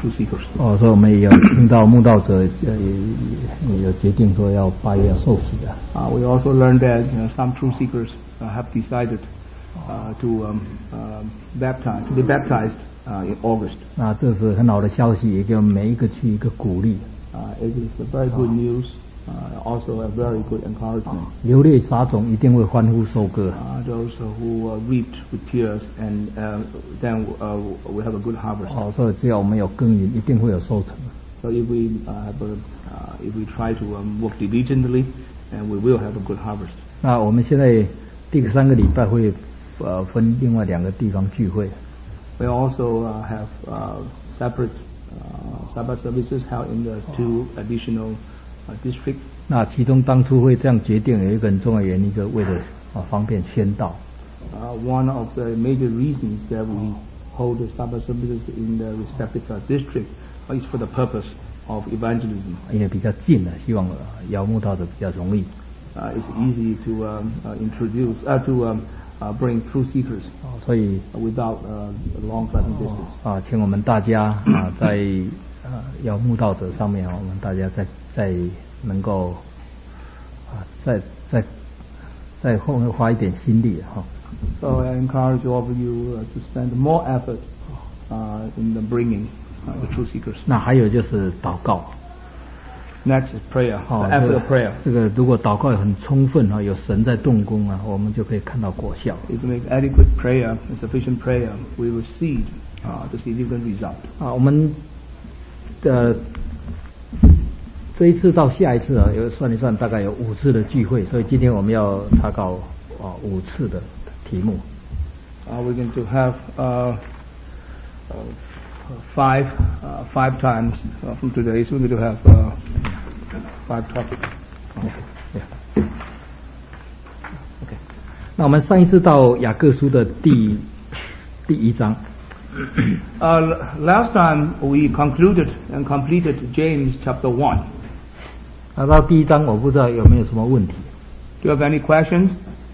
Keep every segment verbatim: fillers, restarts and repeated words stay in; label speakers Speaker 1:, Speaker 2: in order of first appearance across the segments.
Speaker 1: truth seekers.
Speaker 2: 哦，所以我们也有听到慕道者呃也有决定说要八月要受洗的。
Speaker 1: Uh, we also learned that you know, some truth seekers uh, have decided uh, to um, uh, baptize, to be baptized uh, in August.
Speaker 2: 那这是很好的消息，也给我们每一个去一个鼓励。
Speaker 1: Uh, it is a very good news, uh, also a very good encouragement.
Speaker 2: 流泪撒种一定会欢呼收割。
Speaker 1: Uh, those who uh, reaped with tears, and uh, then uh, we have a good harvest.
Speaker 2: 哦，所以只要我们有耕耘，一定会有收成。
Speaker 1: So if we uh, have a, uh, if we try to um, work diligently, and we will have a good harvest.
Speaker 2: 那我们现在第三个礼拜会呃分另外两个地方聚会。
Speaker 1: We also uh, have uh, separate uh, Sabbath services held in the two additional uh, districts.
Speaker 2: 那其中当初会这样决定，有一个很重要的原因，就是为了啊方便宣道。
Speaker 1: Uh, one of the major reasons that we hold the Sabbath services in the respective uh, district is for the purpose of evangelism.
Speaker 2: 因为比较近了，希望呃邀慕道者比较容易。
Speaker 1: Uh, it's easy to um, uh, introduce, uh, to um, uh, bring truth seekers
Speaker 2: 哦，所以
Speaker 1: without uh, long traveling distance.
Speaker 2: 啊，请我们大家啊在呃邀慕道者上面啊，我们大家再再能够啊再再再后面花一点心力哈。
Speaker 1: So I encourage all of you uh, to spend more effort uh, in the bringing uh, the truth seekers.
Speaker 2: 那还有就是祷告。
Speaker 1: Next is prayer,
Speaker 2: 哦
Speaker 1: the effort of prayer.
Speaker 2: 这个如果祷告很充分哈，有神在动工啊，我们就可以看到果效。
Speaker 1: If we make adequate prayer and sufficient prayer, we will see uh, the significant result.
Speaker 2: 啊，我们的这一次到下一次啊，有算一算大概有五次的聚会，所以今天我们要查考啊五次的题目。
Speaker 1: Uh, we're going to have uh, uh, five uh, five times uh, from today. So we're going to have uh, five topics.
Speaker 2: Okay. OK， 那我们上一次到雅各书的第第一章。
Speaker 1: Uh, last time we concluded and completed James chapter one.
Speaker 2: 那到第一章，我不知道有没有什么问题。
Speaker 1: Do you have any questions?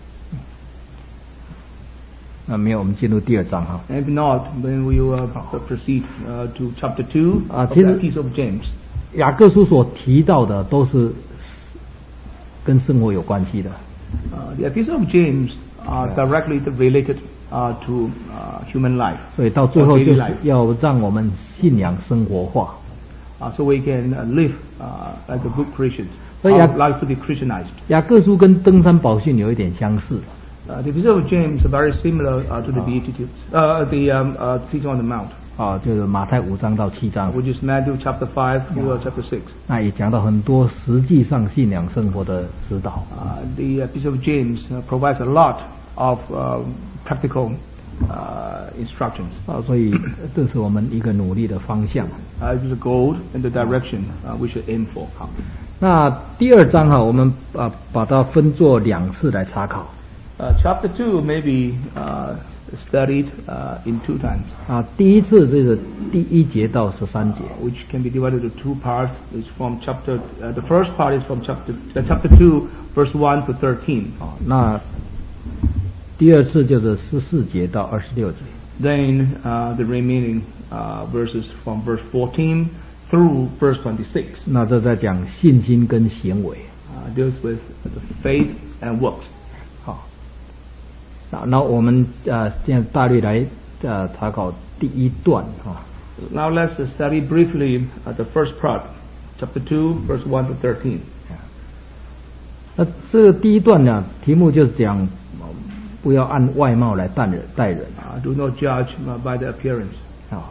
Speaker 2: 那没有，我们进入第二章哈。
Speaker 1: If not, then we will uh, proceed uh, to chapter two of
Speaker 2: Uh,
Speaker 1: the piece of James.
Speaker 2: 雅各书所提到的都是跟生活有关系的。
Speaker 1: Uh, the epistle of James are directly related uh, to uh, human life.
Speaker 2: 所以到最后就是要让我们信仰生活化。
Speaker 1: Uh, so we can uh, live uh, like a good Christian.
Speaker 2: 所以
Speaker 1: Our
Speaker 2: 雅
Speaker 1: life to be Christianized.
Speaker 2: 雅各书跟登山宝训有一点相似。
Speaker 1: Uh, the epistle of James is very similar uh, to the Beatitudes, uh, the um, uh, Teaching on the Mount,
Speaker 2: 啊，就是马太五章到七章，
Speaker 1: which is Matthew chapter five to uh, chapter six.
Speaker 2: 那也讲到很多实际上信仰生活的指导。
Speaker 1: Uh, the epistle of James uh, provides a lot of uh, practical uh, instructions.
Speaker 2: 啊，所以这是我们一个努力的方向。
Speaker 1: Uh, it is a goal and the direction uh, we should aim for.
Speaker 2: 好，那第二章哈，我们啊把它分作两次来查考。
Speaker 1: Uh, chapter two may be uh, studied uh, in two times,
Speaker 2: 啊，第一次这个第一节到十三节。
Speaker 1: uh, which can be divided into two parts. It's from chapter. Uh, the first part is from chapter uh, chapter two, verse one to thirteen.
Speaker 2: 啊，那第二次就是十四节到二十六节。
Speaker 1: Then uh, the remaining uh, verses from verse fourteen through verse twenty-six
Speaker 2: 那这在讲信心跟行为。
Speaker 1: uh, deals with the faith and works.
Speaker 2: 好，那那我们呃现在大略来呃查考第一段哈。
Speaker 1: Now let's study briefly uh, the first part, chapter two, verse one to thirteen.
Speaker 2: 那这个第一段呢，题目就是讲呃不要按外貌来待人待人
Speaker 1: Uh, do not judge uh, by the appearance.
Speaker 2: 啊。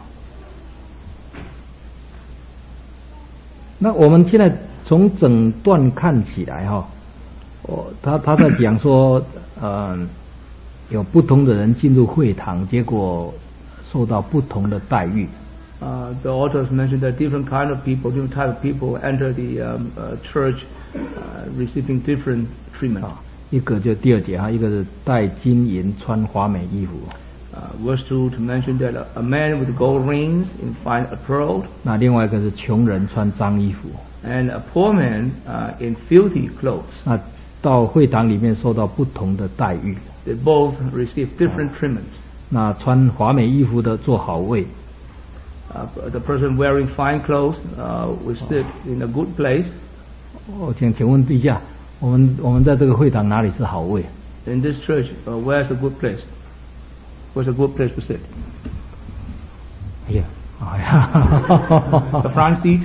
Speaker 2: 那我们现在从整段看起来哈，哦，他他在讲说，呃，有不同的人进入会堂，结果受到不同的待遇。
Speaker 1: Uh, the authors mentioned that different kind of people, different type of people enter the um, uh, church, uh, receiving different treatment.
Speaker 2: 啊，一个就第二节哈，一个是戴金银、穿华美衣服。
Speaker 1: Uh, verse two to mention that a, a man with gold rings in fine apparel,
Speaker 2: 那另外一个是穷人穿脏衣服。
Speaker 1: and a poor man uh, in filthy clothes.
Speaker 2: 那到会堂里面受到不同的待遇。
Speaker 1: They both receive different treatment.
Speaker 2: 那穿华美衣服的坐好位，
Speaker 1: Uh, the person wearing fine clothes uh, will sit in a good place.
Speaker 2: 我请请问一下，我们我们在这个会堂哪里是好位？
Speaker 1: In this church, uh, where's a good place? Where's a good place to sit?
Speaker 2: 哎呀，哎呀
Speaker 1: The front seat?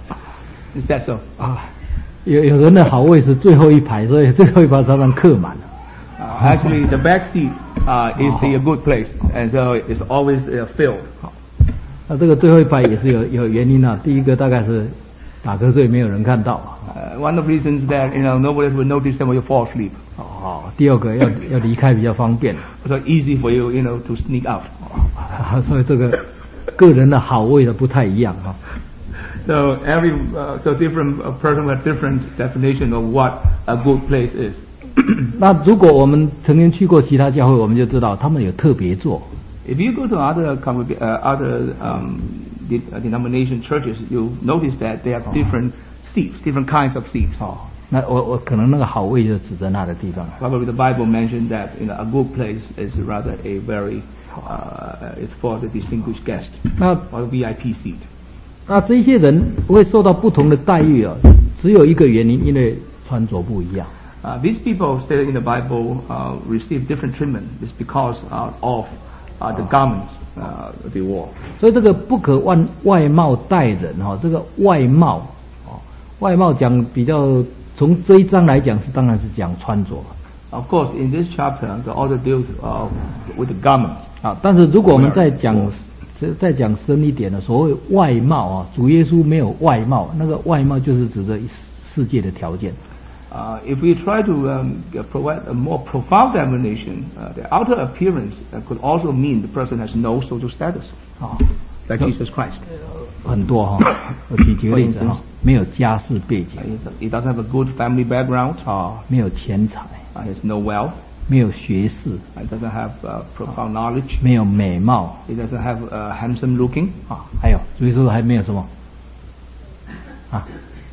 Speaker 1: Is that so?
Speaker 2: 啊，有有人的好位是最后一排，所以最后一排常常客满了。
Speaker 1: Uh, actually, the back seat uh, is the good place, and so it's always uh, filled.
Speaker 2: 那这个最后一排也是有有原因啊。第一个大概是打瞌睡，没有人看到。
Speaker 1: Uh, one of the reasons that you know nobody will notice them when you fall asleep.
Speaker 2: 哦，第二个要要离开比较方便。
Speaker 1: So easy for you, you know, to sneak out.
Speaker 2: 所以这个个人的好位的不太一样哈。
Speaker 1: So every uh, so different uh, person have different definition of what a good place is.
Speaker 2: 那如果我们曾经去过其他教会，我们就知道他们有特别座。
Speaker 1: If you go to other uh, other um, de- denomination churches, you'll notice that they have different seats, different kinds of seats.
Speaker 2: 哦，那我我可能那个好位就指在那的地方。
Speaker 1: Probably the Bible mentioned that you know a good place is rather a very uh, it's for the distinguished guest
Speaker 2: 那
Speaker 1: or V I P seat.
Speaker 2: 那这些人会受到不同的待遇啊，只有一个原因，因为穿着不一样。
Speaker 1: Uh, these people stated in the Bible uh, receive different treatment. It's because uh, of uh, the garments uh, they wore.
Speaker 2: 所以这个不可外外貌待人哈、哦，这个外貌哦，外貌讲比较从这一章来讲是当然是讲穿着
Speaker 1: Of course, in this chapter, the author deals uh, with the garments.
Speaker 2: 啊，但是如果我们再讲再讲深一点的，所谓外貌啊，主耶稣没有外貌，那个外貌就是指着世界的条件。
Speaker 1: Uh, if we try to um, provide a more profound definition, uh, the outer appearance uh, could also mean the person has no social status,
Speaker 2: 啊，
Speaker 1: like Jesus Christ.
Speaker 2: 很多哈、哦，我举几个例子哈，没有家世背景
Speaker 1: Uh, he doesn't have a good family background.
Speaker 2: 啊，没有钱财，
Speaker 1: Uh, he has no wealth.
Speaker 2: 没有学识，
Speaker 1: He doesn't have uh, profound knowledge.
Speaker 2: 没有美貌
Speaker 1: He doesn't have uh, handsome looking.
Speaker 2: 啊，还有主耶稣还没有什么啊？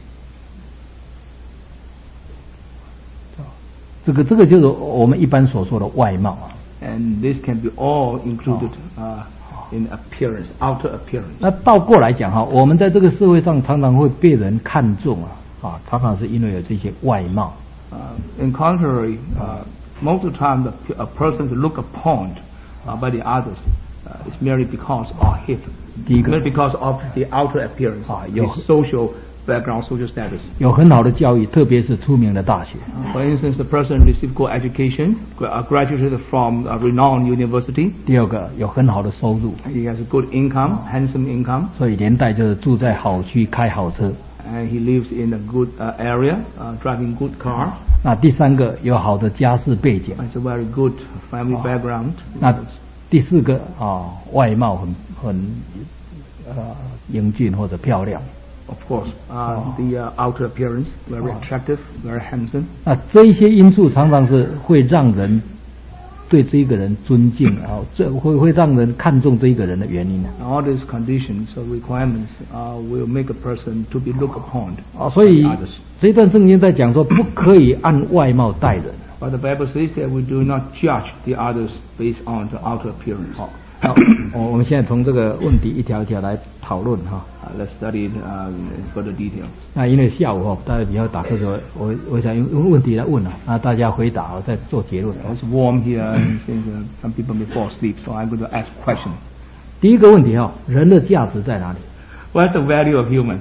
Speaker 2: 这个这个就是我们一般所说的外貌啊。
Speaker 1: And this can be all included uh, in appearance, outer appearance.
Speaker 2: 那倒过来讲哈，我们在这个社会上常常会被人看重啊，啊，常常是因为有这些外貌。
Speaker 1: Uh, in contrary, uh, most of the time the, a person is looked upon uh, by the others uh, is merely because of him,
Speaker 2: 第一个
Speaker 1: merely because of the outer appearance,
Speaker 2: Ah,
Speaker 1: his
Speaker 2: 有
Speaker 1: social background, social status.
Speaker 2: 有很好的教育，特别是出名的大学。
Speaker 1: For instance, the person received good education, gra- uh, graduated from a renowned university.
Speaker 2: 第二个有很好的收入，
Speaker 1: He has a good income, handsome income,
Speaker 2: 所以连带就是住在好区，开好车。
Speaker 1: and he lives in a good uh, area, uh, driving good car.
Speaker 2: 那第三个有好的家世背景。
Speaker 1: It's a very good family background.
Speaker 2: 那第四个啊，外貌很很呃英俊或者漂亮。
Speaker 1: Of course, uh, the uh, outer appearance, very attractive, very handsome.
Speaker 2: 那这一些因素常常是会让人对这一个人尊敬，然后这会会让人看重这一个人的原因呢。
Speaker 1: All these conditions or requirements uh, will make a person to be looked upon
Speaker 2: 啊，所
Speaker 1: by
Speaker 2: 以
Speaker 1: others.
Speaker 2: 这一段圣经在讲说，不可以按外貌待人。
Speaker 1: But the Bible says that we do not judge the others based on the outer appearance.
Speaker 2: 好，我我们现在从这个问题一条一条来讨论哈。
Speaker 1: Uh, let's study it uh, in further detail.
Speaker 2: 那因为下午哈，大家比较打瞌睡，我我想用用问题来问啊，那大家回答，我再做结论。
Speaker 1: It's warm here, and since uh, some people may fall asleep, so I'm going to ask questions.
Speaker 2: 第一个问题哈，人的价值在哪里？
Speaker 1: What's the value of human?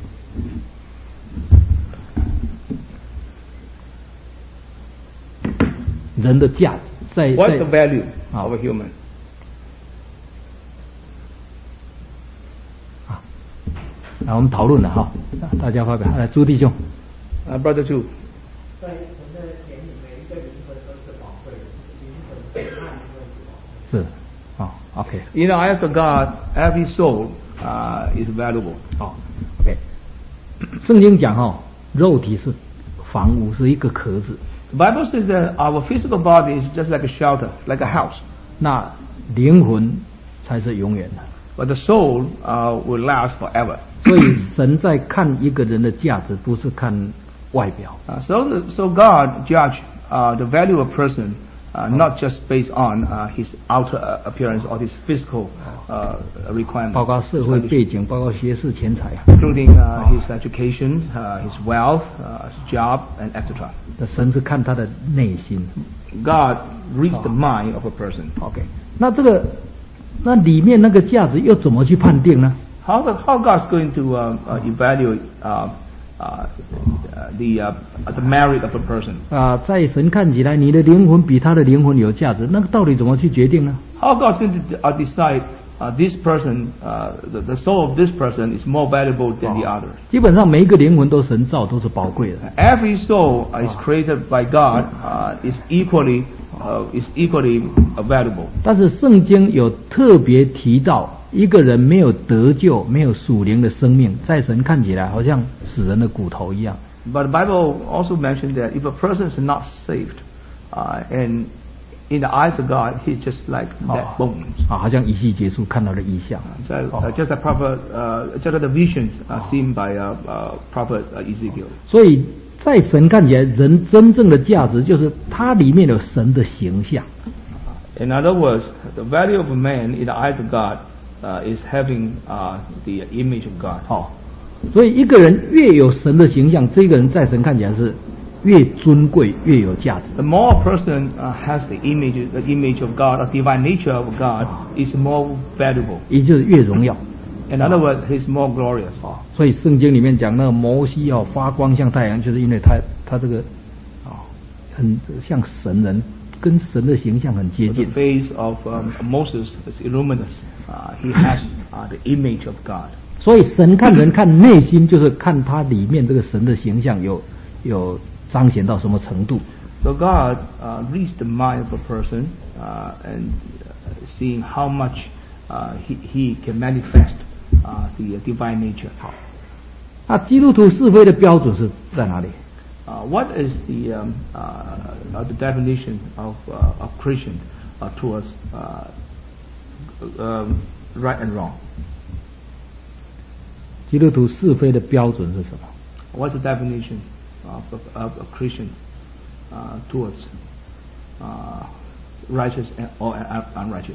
Speaker 2: 人的价值在
Speaker 1: What's the
Speaker 2: 在
Speaker 1: value of a human?
Speaker 2: 啊，我们讨论了哈，大家发表。来，朱弟兄，
Speaker 1: Uh, Brother Chu.
Speaker 3: 在神的眼里，每一个灵魂都是宝贵的，灵魂被爱都是宝贵的。
Speaker 2: 是，啊 ，OK，
Speaker 1: In the eyes of God, every soul uh, is valuable.
Speaker 2: 好 ，OK。圣经讲哈，肉体是房屋，是一个壳子，
Speaker 1: The Bible says that our physical body is just like a shelter, like a house.
Speaker 2: 那灵魂才是永远的。
Speaker 1: But the soul uh, will last forever.
Speaker 2: 所以神在看一个人的价值，不是看外表，
Speaker 1: Uh, so, the, so God judge uh, the value of a person uh, not just based on uh, his outer uh, appearance or his physical uh, requirements.
Speaker 2: 包括社会背景，包括学识、钱财啊。
Speaker 1: Including uh, his education, uh, his wealth, uh, his job, and et cetera.
Speaker 2: 那神是看他的内心。
Speaker 1: God reads the mind of a person.
Speaker 2: OK， 那这个那里面那个价值又怎么去判定呢？
Speaker 1: How the, how God's going to uh, uh, evaluate uh, uh, the uh, the merit of a person?
Speaker 2: 啊，在神看起来，你的灵魂比他的灵魂有价值，那个到底怎么去决定呢？
Speaker 1: How God's going to uh, decide uh, this person, uh, the, the soul of this person is more valuable than the other?
Speaker 2: 基本上每一个灵魂都神造，都是宝贵的。
Speaker 1: Every soul uh, is created by God uh, is equally uh, is equally uh, valuable.
Speaker 2: 但是圣经有特别提到，一个人没有得救，没有属灵的生命，在神看起来好像死人的骨头一样。
Speaker 1: But the Bible also mentioned that if a person is not saved, uh, and in the eyes of God, he's just like dead bones.
Speaker 2: 啊，好像以西结书看到的异象。
Speaker 1: So, uh, just a prophet, uh, just the visions uh, seen by uh, uh, prophet uh, Ezekiel.
Speaker 2: 所以在神看起来，人真正的价值就是它里面有神的形象。
Speaker 1: In other words, the value of a man in the eyes of God uh, is having uh, the image of God.
Speaker 2: 好，所以一个人越有神的形象，这个人在神看起来是越尊贵，越有价值。
Speaker 1: The more a person uh, has the image, the image of God, or divine nature of God, is more valuable.
Speaker 2: 也就是越荣耀。
Speaker 1: In other words, he's more glorious.
Speaker 2: 所以圣经里面讲那个摩西哦，发光像太阳，就是因为他他这个哦，很像神人，跟神的形象很接
Speaker 1: The
Speaker 2: 近。
Speaker 1: face of um, Moses is luminous. Uh, he has uh, the image of God.
Speaker 2: 所以神看人看内心，就是看他里面这个神的形象有有彰显到什么程度。
Speaker 1: So God uh, reads the mind of a person uh, and uh, seeing how much uh, he, he can manifest uh, the divine nature.
Speaker 2: 好，那基督徒是非的标准是在哪里？
Speaker 1: Uh, what is the um, uh, uh, the definition of uh, of Christian uh, towards uh, um, right and wrong?
Speaker 2: 基督徒是非的标准是什么？
Speaker 1: What's the definition of of, of a Christian uh, towards uh, righteous and, or unrighteous?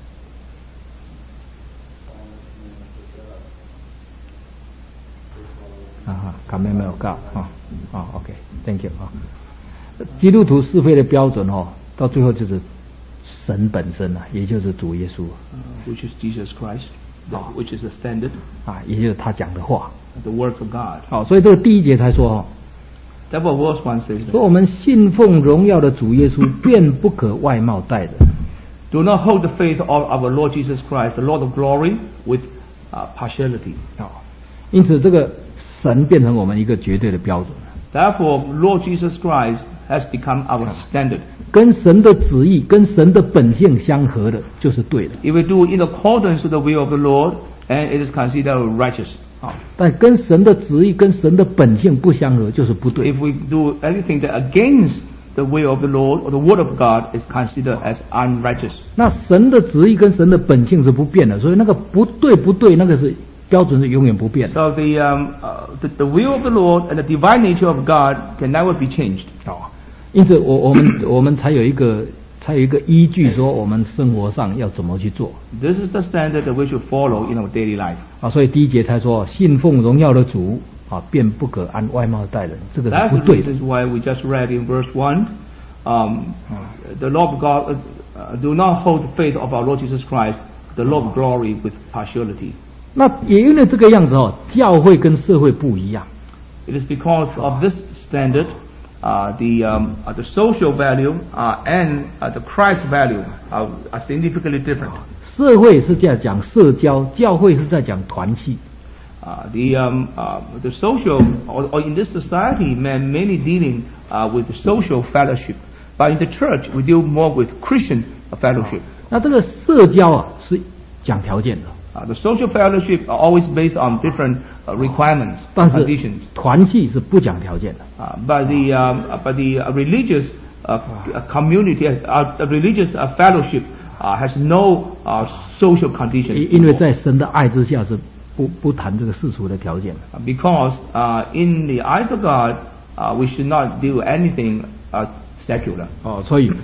Speaker 2: 啊哈，卡梅没有告啊啊 ，OK，Thank you 啊。基督徒是非的标准哦，到最后就是神本身啊，也就是主耶稣
Speaker 1: Uh, which is Jesus Christ, the, which is the standard,
Speaker 2: 啊，也就是他讲的话。
Speaker 1: the words of God.
Speaker 2: 好，所以这个第一节才说哦，
Speaker 1: Therefore, verse one says,
Speaker 2: 说我们信奉荣耀的主耶稣，便不可外貌待人。
Speaker 1: "Do not hold the faith of our Lord Jesus Christ, the Lord of glory, with uh, partiality."
Speaker 2: 好，因此这个神变成我们一个绝对的标准，
Speaker 1: Therefore, Lord Jesus Christ has become our standard.
Speaker 2: 跟神的旨意、跟神的本性相合的，就是对的。
Speaker 1: If we do in accordance to the will of the Lord, and it is considered righteous.
Speaker 2: 好，但跟神的旨意、跟神的本性不相合，就是不对。
Speaker 1: If we do anything that against the will of the Lord or the word of God, is considered as unrighteous.
Speaker 2: 那神的旨意跟神的本性是不变的，所以那个不对不对，那个是标准是永远不变的。
Speaker 1: So the, um, uh, the the will of the Lord and the divine nature of God can never be changed.
Speaker 2: 好，因此我我们我们才有一个才有一个依据，说我们生活上要怎么去做
Speaker 1: This is the standard that we should follow in our daily life.
Speaker 2: 啊。所以第一节才说信奉荣耀的主啊，便不可按外貌待人，这个是
Speaker 1: That's
Speaker 2: 不
Speaker 1: the
Speaker 2: 对的。
Speaker 1: reason why we just read in verse one, um, the Lord of God, uh, do not hold the faith of our Lord Jesus Christ, the Lord of glory, with partiality.
Speaker 2: 那也因为这个样子哦，教会跟社会不一样。
Speaker 1: It is because of this standard, uh, the um, uh, the social value uh, and uh, the Christ value are, are significantly different.
Speaker 2: 社会是在讲社交，教会是在讲团契。
Speaker 1: Uh, the um, uh, the social or, or in this society, man, mainly dealing uh, with the social fellowship, but in the church we deal more with Christian fellowship.
Speaker 2: 那这个社交啊是讲条件的，
Speaker 1: Uh, the social fellowship are always based on different uh, requirements,
Speaker 2: 但是
Speaker 1: conditions.
Speaker 2: 团契是不讲条件的。
Speaker 1: Uh, but the um, uh, but the uh, religious uh, uh, community, uh, the religious uh, fellowship uh, has no uh, social conditions.
Speaker 2: 因因为在神的爱之下是不不谈这个世俗的条件的。
Speaker 1: Uh, because uh, in the eyes of God, uh, we should not do anything uh, secular.
Speaker 2: 哦，所以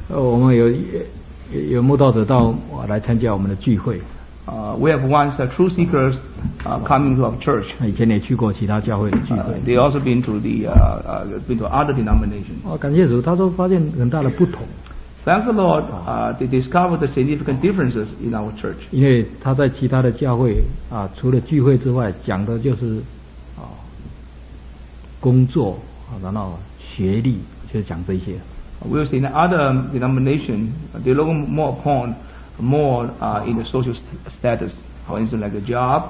Speaker 2: 呃，我们有有慕道者到来参加我们的聚会。
Speaker 1: Uh, we have once uh, truth seekers uh, coming to our church.
Speaker 2: 以前也去过其他教会的聚会。
Speaker 1: Uh, they also been to the uh, uh, been to other denominations.
Speaker 2: 哦，感谢主，他说发现很大的不同。
Speaker 1: Thank the Lord, uh, they discovered the significant differences in our church.
Speaker 2: 因为他在其他的教会啊，除了聚会之外，讲的就是啊工作啊，然后学历，就是讲这些。
Speaker 1: We see in other denomination, they look more upon more uh, in the social st- status, for instance, like a job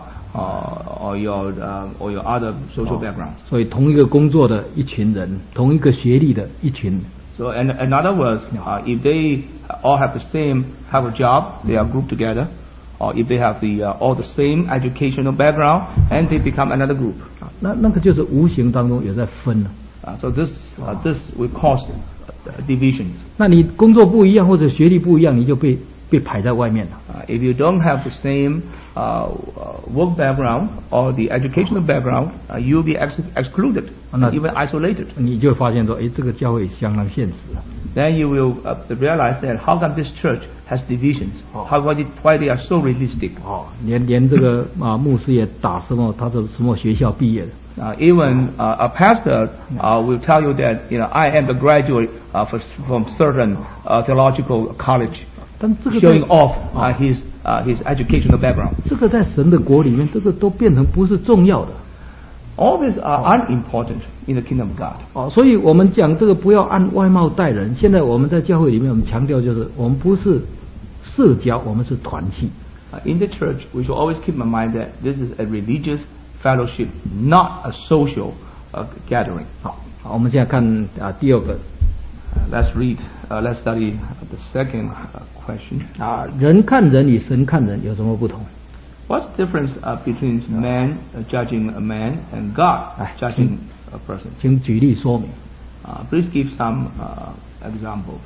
Speaker 1: uh, or your uh, or your other social background.
Speaker 2: 所以同一个工作的一群人，同一个学历的一群。
Speaker 1: So, in, in other words, uh, if they all have the same have a job, they are grouped together. Or if they have the uh, all the same educational background, and they become another group.
Speaker 2: 那那个就是无形当中有在分了。
Speaker 1: Uh, so this uh, this will cause divisions.
Speaker 2: 那你工作不一样或者学历不一样，你就被被排在外面了。
Speaker 1: Uh, if you don't have the same uh, work background or the educational background, uh, you'll be ex- excluded,
Speaker 2: uh,
Speaker 1: even isolated.
Speaker 2: 你就发现说，哎，这个教会相当现实。
Speaker 1: Then you will uh, realize that how come this church has divisions? How why, it, why they are so realistic?
Speaker 2: 哦，连连这个啊牧师也打什么，他是什么学校毕业的。
Speaker 1: Uh, even uh, a pastor uh, will tell you that you know I am the graduate uh, for, from certain uh, theological college,
Speaker 2: 但这个
Speaker 1: showing off uh, his uh, his educational background.
Speaker 2: 这个在神的国里面，这个都变成不是重要的。
Speaker 1: All these are unimportant in the kingdom of God.
Speaker 2: 哦，所以我们讲这个不要按外貌待人。现在我们在教会里面，我们强调就是我们不是社交，我们是团契。
Speaker 1: Uh, in the church, we should always keep in mind that this is a religious fellowship, not a social uh, gathering.
Speaker 2: 好，好，我们现在看啊第二个。
Speaker 1: Uh, let's read. Uh, let's study the second uh, question.
Speaker 2: 啊，人看人与神看人有什么不同？
Speaker 1: What's the difference uh, between man uh, judging a man and God judging a person?
Speaker 2: 请举例说明。
Speaker 1: Uh, please give some uh, examples.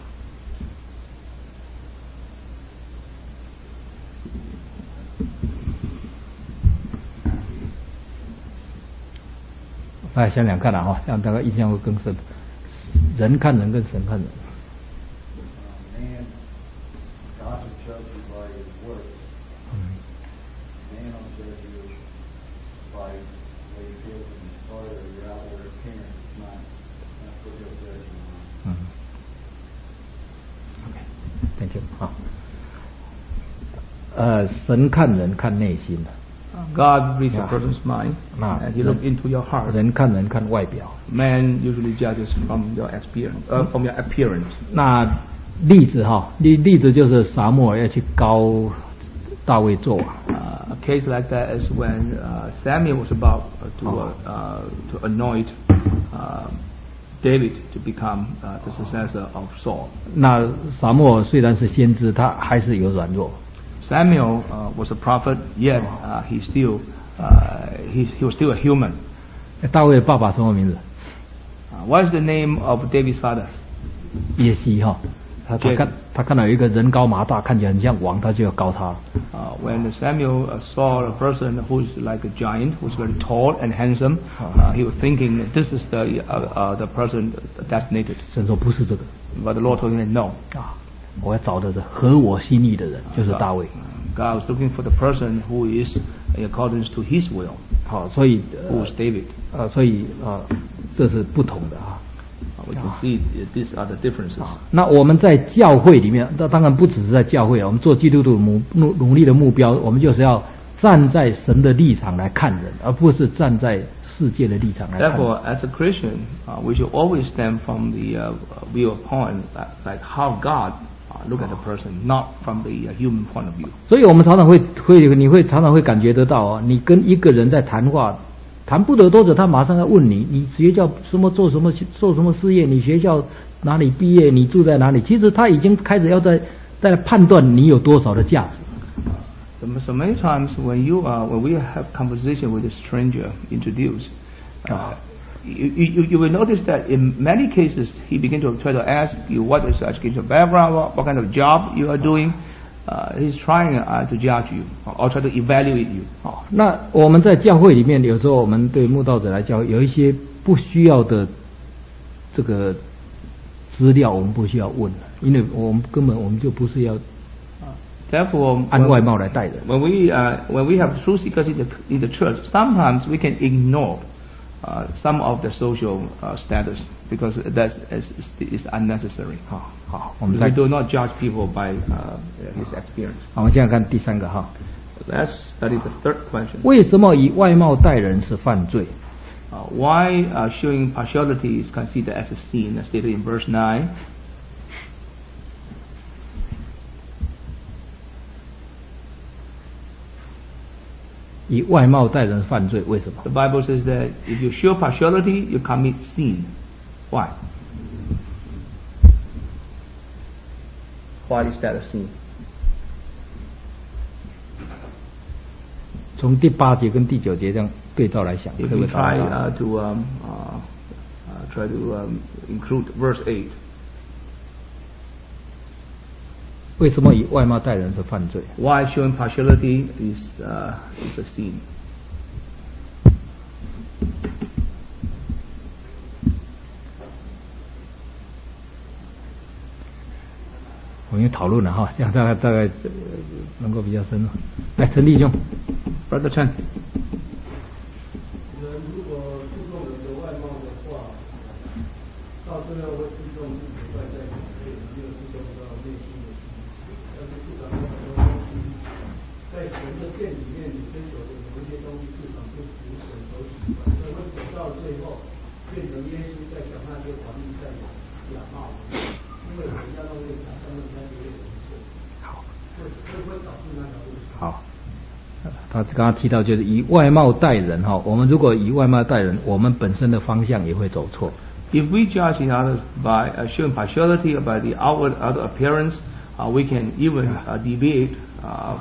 Speaker 2: 来想想看啊，哈，这样大概印象会更深。人看人跟神看人。Thank you. 好，呃，神看人看内心的。
Speaker 1: God reads a person's mind, and He looks into your heart.
Speaker 2: 人看人看外表。
Speaker 1: Man usually judges from your experience, uh, from your appearance.
Speaker 2: 那例子哈，例例子就是撒母耳要去膏大卫做王。
Speaker 1: Uh, a case like that is when uh, Samuel was about to uh, uh, to anoint uh, David to become uh, the successor of Saul.
Speaker 2: 那撒母耳虽然是先知，他还是有软弱。
Speaker 1: Samuel uh, was a prophet, yet uh, he still uh, he he was still a human.
Speaker 2: 大卫的爸爸什么名字？
Speaker 1: Uh, what is the name of David's father?
Speaker 2: 耶西哈，他他看他看到有一个人高马大，看起来很像王，他就要膏他。
Speaker 1: Uh, when Samuel uh, saw a person who is like a giant, who is very tall and handsome, uh, he was thinking that this is the uh, uh, the person designated.
Speaker 2: 神说不是这个。
Speaker 1: But the Lord told him no.
Speaker 2: 啊，我要找的是合我心意的人，就是大卫。
Speaker 1: God was looking for the person who is in accordance to His will.
Speaker 2: 好，所以
Speaker 1: who is David?
Speaker 2: 呃，所以呃，这是不同的啊。
Speaker 1: We can see these are the differences.
Speaker 2: 那我们在教会里面，那当然不只是在教会啊，我们做基督徒努努努力的目标，我们就是要站在神的立场来看人，而不是站在世界的立场来看人。
Speaker 1: Therefore, as a Christian, uh, we should always stand from the uh, viewpoint like, like how God uh, look at a person, not from the uh, human point of view.
Speaker 2: 所以我们常常会会你会常常会感觉得到啊，你跟一个人在谈话。谈不得多久，他马上要问你，你学校什么做什么做什么事业，你学校哪里毕业，你住在哪里？其实他已经开始要在在判断你有多少的价值。
Speaker 1: So, so many times when you are when we have conversation with a stranger introduced, uh, you, you you will notice that in many cases he begin to try to ask you what is your educational background, what, what kind of job you are doing. Uh, he's trying uh, to judge you or try to evaluate you.
Speaker 2: 好，那我们在教会里面，有时候我们对慕道者来教，有一些不需要的这个资料，我们不需要问。 因为我们根本我们就不是要
Speaker 1: Therefore,
Speaker 2: 按外貌来待人。
Speaker 1: when we uh, when we have truth seekers in the in the church, sometimes we can ignore uh, some of the social uh, status because that is, is unnecessary.
Speaker 2: 好，好，我们再
Speaker 1: We do not judge people by uh, his experience.
Speaker 2: 好，我们现在看第三个哈，
Speaker 1: Let's study the third question.
Speaker 2: 为什么以外貌待人是犯罪？
Speaker 1: Uh, why uh, showing partiality is considered as a sin, as stated in verse nine.
Speaker 2: 以外貌待人犯罪，为什么？
Speaker 1: The Bible says that if you show partiality, you commit sin. Why? Why is that a sin?
Speaker 2: 从第八节跟第九节这样对照来想，
Speaker 1: If
Speaker 2: 可不
Speaker 1: we
Speaker 2: 可以找
Speaker 1: try
Speaker 2: 到？
Speaker 1: uh, to um, uh, uh, try to um, include verse eight.
Speaker 2: 为什么以外貌待人是犯罪？
Speaker 1: Why showing partiality is uh, is a sin?
Speaker 2: 我们讨论了哈，这样大概大概呃能够比较深入。来，陈弟兄，
Speaker 1: Brother Chen.
Speaker 3: 人如果注重人的外貌的话，到最后会注重自己的外在品味，没有注重到内心的心。但是市场上很多东西，在神的殿里面，你追求的某一些东西，市场不符神所喜欢，所以会走到最后，变成耶稣在讲那些法利赛人假冒的，因为人家都会讲他们那些人错，
Speaker 2: 好，
Speaker 3: 会会会导致那条路。
Speaker 2: 好。他刚刚提到就是以外貌待人哈，我们如果以外貌待人，我们本身的方向也会走错。
Speaker 1: If we judge others by uh, showing partiality or by the outward outer appearance, uh, we can even uh, deviate uh,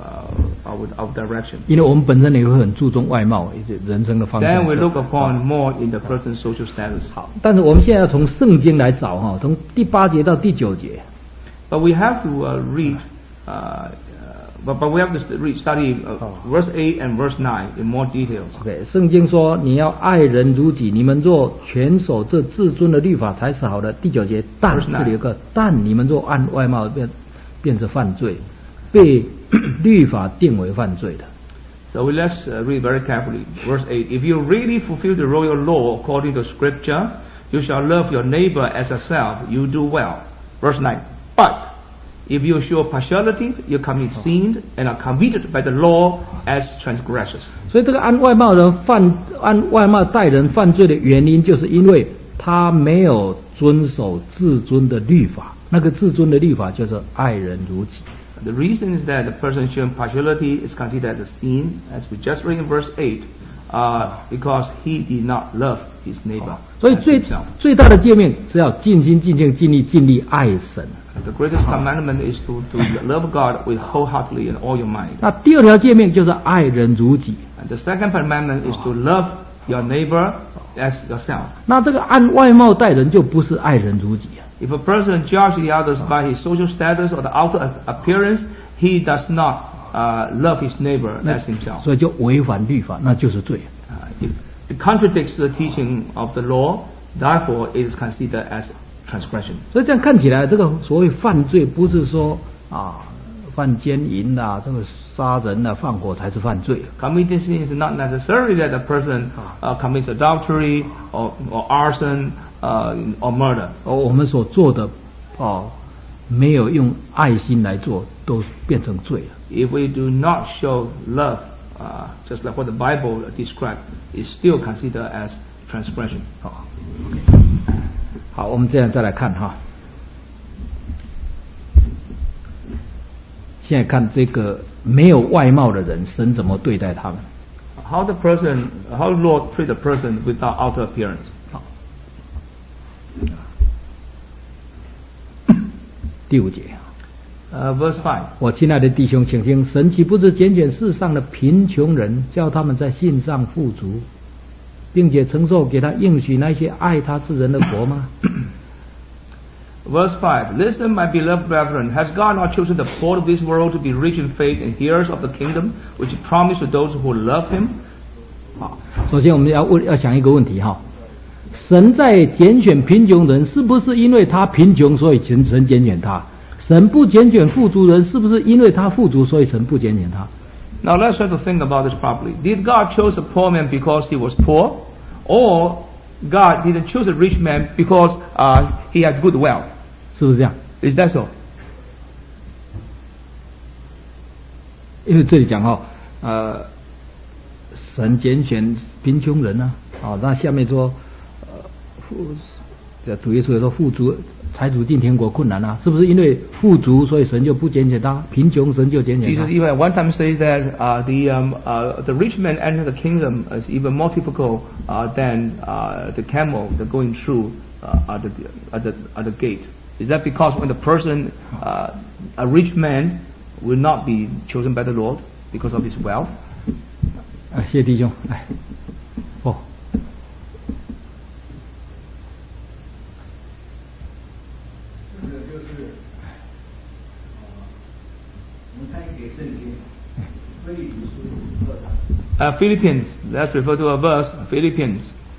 Speaker 1: uh, our, our direction.
Speaker 2: 因为我们本身也会很注重外貌，人生的方向。
Speaker 1: Then we look upon more in the person's social status.
Speaker 2: 好，但是我们现在要从圣经来找哈，从第八节到第九节。
Speaker 1: But we have to uh, read, uh, uh, but, but we have to read, study uh, verse eight and verse nine in more details.
Speaker 2: OK， 圣经说你要爱人如己，你们若全守这至尊的律法才是好的。第九节，但这里有个但，你们若按外貌便便是犯罪，被律法定为犯罪的。
Speaker 1: So we let's uh, read very carefully. Verse eight, if you really fulfill the royal law according to scripture, you shall love your neighbor as yourself, you do well. Verse nine, but if you show partiality, you commit sin and are convicted by the law as transgressors.
Speaker 2: 所以这个按外貌人犯按外貌待人犯罪的原因，就是因为他没有遵守至尊的律法。那个至尊的律法就是爱人如己。
Speaker 1: The reason is that the person showing partiality is considered as a sin, as we just read in verse eight, uh, because he did not love his neighbor.
Speaker 2: 所以
Speaker 1: as
Speaker 2: 最
Speaker 1: himself.
Speaker 2: 最大的诫命是要尽心尽性尽力尽力爱神。
Speaker 1: The greatest commandment is to, to love God with wholeheartedly and all your mind.
Speaker 2: 那第二条诫命就是爱人如己。
Speaker 1: And the second commandment is to love your neighbor as yourself.
Speaker 2: 那这个按外貌待人就不是爱人如己啊。
Speaker 1: If a person judges the others by his social status or the outer appearance, he does not uh, love his neighbor as himself.
Speaker 2: 所以就违反律法，那就是罪。
Speaker 1: Uh, it, it contradicts the teaching of the law, therefore it is considered as transgression.
Speaker 2: 所以这样看起来，这个所谓犯罪，不是说啊犯奸淫啊，这个杀人啊、放火才是犯罪。
Speaker 1: Committing sin is not necessarily that a person uh, commits adultery or, or arson uh, or murder.
Speaker 2: 而我们所做的哦，没有用爱心来做，都变成罪了。
Speaker 1: If we do not show love, uh, just like what the Bible described, is still considered as transgression.
Speaker 2: 好，好，我们这样再来看哈。现在看这个没有外貌的人，神怎么对待他们？
Speaker 1: How the person, how the Lord treat a person without outer appearance.
Speaker 2: 第五节。
Speaker 1: Uh, verse five.
Speaker 2: 我亲爱的弟兄，请听，神岂不是拣选世上的贫穷人，叫他们在信上富足，并且承受给他应许那些爱他之人的国吗？
Speaker 1: Verse five. Listen, my beloved brethren, has God not chosen the poor of this world to be rich in faith and heirs of the kingdom, which He promised to those who love Him?
Speaker 2: 好，首先我们要问，要想一个问题哈， 神在拣选贫穷人，是不是因为他贫穷，所以神神拣选他？神不拣选富足人，是不是因为他富足，所以神不拣选他？
Speaker 1: Now let's try to think about this properly. Did God choose a poor man because he was poor, or God didn't choose a rich man because uh, he had good wealth?
Speaker 2: 是不是这样？
Speaker 1: Is that so?
Speaker 2: 因为这里讲哦，呃，神拣选贫穷人啊，哦，那下面说，呃，富，这主耶稣也说富足财主进天国困难啊，是不是因为富足所以神就不拣选他，贫穷神就拣选他
Speaker 1: Jesus even at one time says that uh, the um, uh, the rich man enter the kingdom is even more difficult uh, than uh, the camel that going through uh, at the at the at the gate. Is that because when the person, uh, a rich man, will not be chosen by the Lord because of his wealth?
Speaker 2: 啊，谢弟兄，来，哦。
Speaker 3: 这个就是，呃，我们看一节圣经，腓立比书二章。
Speaker 1: Uh, Philippians. Let's refer to a verse. Philippians.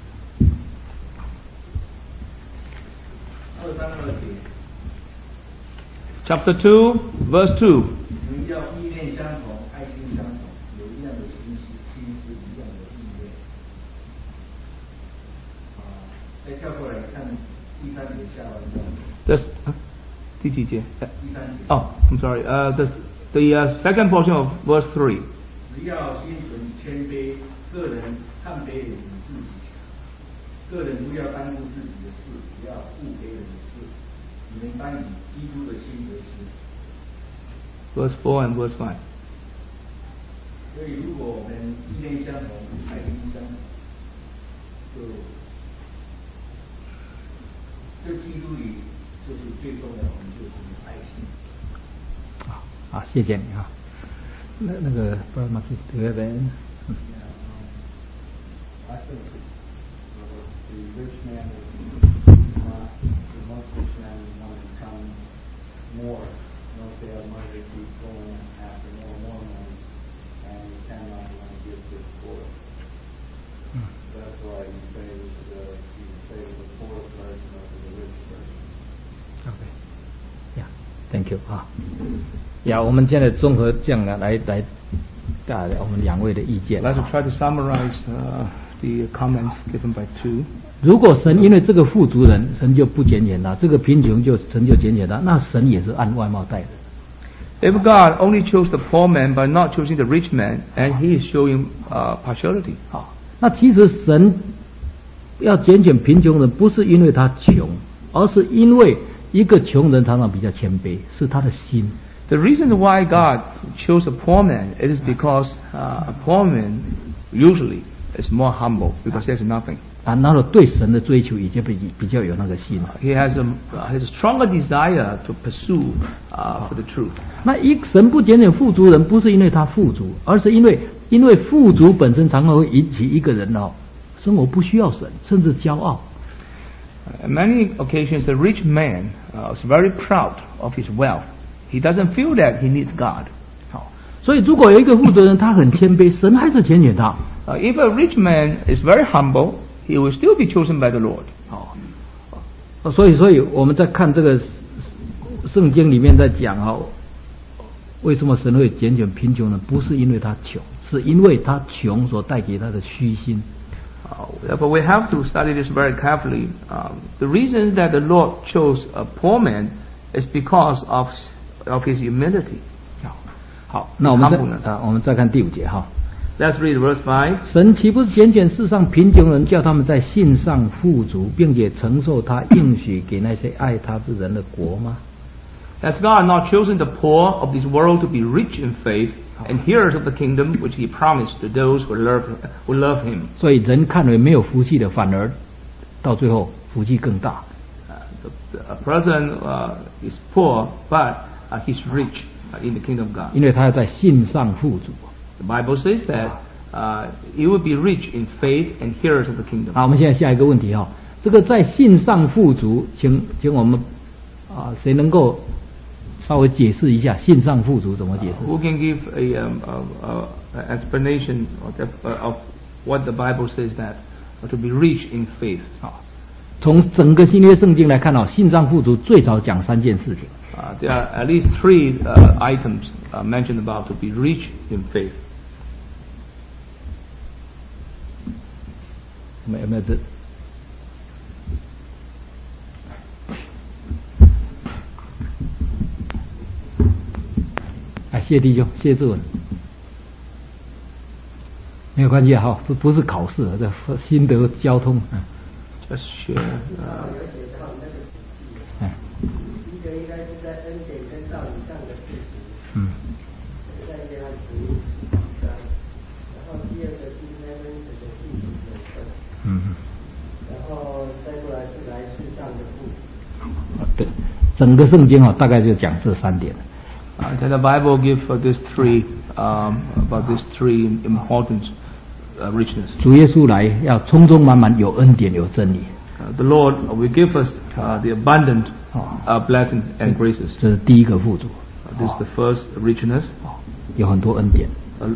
Speaker 3: 二三二节。
Speaker 1: Chapter two, verse two.
Speaker 3: 你们要意念相同，爱心相同，有一样的心思，心思一样的意念。啊，再跳过来看第三节下完之后。
Speaker 1: This, uh, 第几节？
Speaker 3: 第三节。
Speaker 1: Oh, I'm sorry. Uh, the the uh, second portion of verse three.
Speaker 3: 只要心存谦卑，个人看别人比自己强，个人不要单顾自己的事，不要顾别人的事。你们当以基督的心为心。
Speaker 1: Verse four and verse five.
Speaker 3: 所以，如果我们意念相同，爱心相同，就这基督里就是最重要的，我们就是爱心。
Speaker 2: 啊啊，谢谢你啊。那那个不知道吗？这个人，嗯。
Speaker 3: I think the rich man is not, the most rich man want to become more. Once they have money, they keep going after more and more money, and you cannot want to give to the poor. That's why you say this is a, you say the poor person over the rich person.
Speaker 2: OK， 呀、yeah, ，Thank you 啊，呀，我们现在综合这样来来来，大家我们两位的意见。
Speaker 1: Let's try to summarize uh, the comments given by two.
Speaker 2: 如果神因为这个富足人，神就不拣选他；这个贫穷就神就拣选他，那神也是按外貌待人。
Speaker 1: If God only chose the poor man by not choosing the rich man, and He is showing uh, partiality.
Speaker 2: 好，那其实神要拣选贫穷人，不是因为他穷，而是因为一个穷人常常比较谦卑，是他的心。
Speaker 1: The reason why God chose a poor man it is because uh, a poor man usually is more humble because he has nothing.
Speaker 2: 啊，然后对神的追求也就比比较有那个心。
Speaker 1: He has a uh, has a stronger desire to pursue uh, for the truth.
Speaker 2: 那一神不拣选富足人，不是因为他富足，而是因为因为富足本身常常会引起一个人哦，生活不需要神，甚至骄傲。
Speaker 1: On many occasions, a rich man uh, is very proud of his wealth. He doesn't feel that he needs God.
Speaker 2: 好，所以如果有一个富足人，他很谦卑，神还是拣选他。
Speaker 1: Uh, if a rich man is very humble, he will still be chosen by the Lord.
Speaker 2: 好，所以所以我们在看这个圣经里面在讲哦，为什么神会拣选贫穷人？不是因为他穷，是因为他穷所带给他的虚心。
Speaker 1: Uh, but we have to study this very carefully. Um, the reason that the Lord chose a poor man is because of of his humility.
Speaker 2: 好，好，那我们再啊，我们再看第五节哈。
Speaker 1: Let's read verse five.
Speaker 2: 神岂不是拣选世上贫穷人，叫他们在信上富足，并且承受他应许给那些爱他之人的国吗？
Speaker 1: Has God not chosen the poor of this world to be rich in faith and heirs of the kingdom which He promised to those who love who love Him?
Speaker 2: 所以人看为没有福气的，反而到最后福气更大。
Speaker 1: Uh, the, a person uh, is poor, but uh, he's rich uh, in the kingdom of God.
Speaker 2: 因为他要在信上富足。
Speaker 1: The Bible says that uh, he will be rich in faith and heirs of the kingdom.
Speaker 2: 好，我们现在下一个问题哈，这个在信上富足，请请我们啊，谁能够稍微解释一下信上富足怎么解释？
Speaker 1: Who can give a, um, a, a explanation of, the, uh, of what the Bible says that uh, to be rich in faith?
Speaker 2: 好， 从整个新约圣经来看哦，信上富足最少讲三件事情。
Speaker 1: Uh, there are at least three uh, items uh, mentioned about to be rich in faith.
Speaker 2: 没有没有这。哎，谢弟兄，谢志文，没有关系哈，不不是考试，这心得交通。嗯
Speaker 1: Just share. Uh,
Speaker 2: 嗯。
Speaker 3: 一个应该是在恩典跟道理上的事情。
Speaker 2: 嗯。
Speaker 3: 再加上主然后第二个是应该跟神的信心有关。
Speaker 2: 嗯。
Speaker 3: 然后再过来是来世上的富足。
Speaker 2: 对，整个圣经啊，大概就讲这三点。
Speaker 1: Uh, then the Bible gives for these three um, about these three important uh, richness.
Speaker 2: 主耶稣来要充充满满，有恩典，有真理。
Speaker 1: Uh, the Lord will give us uh, the abundant uh, blessings and graces.
Speaker 2: 这是第一个富足。
Speaker 1: Uh, this is the first richness.
Speaker 2: 有很多恩典。
Speaker 1: A,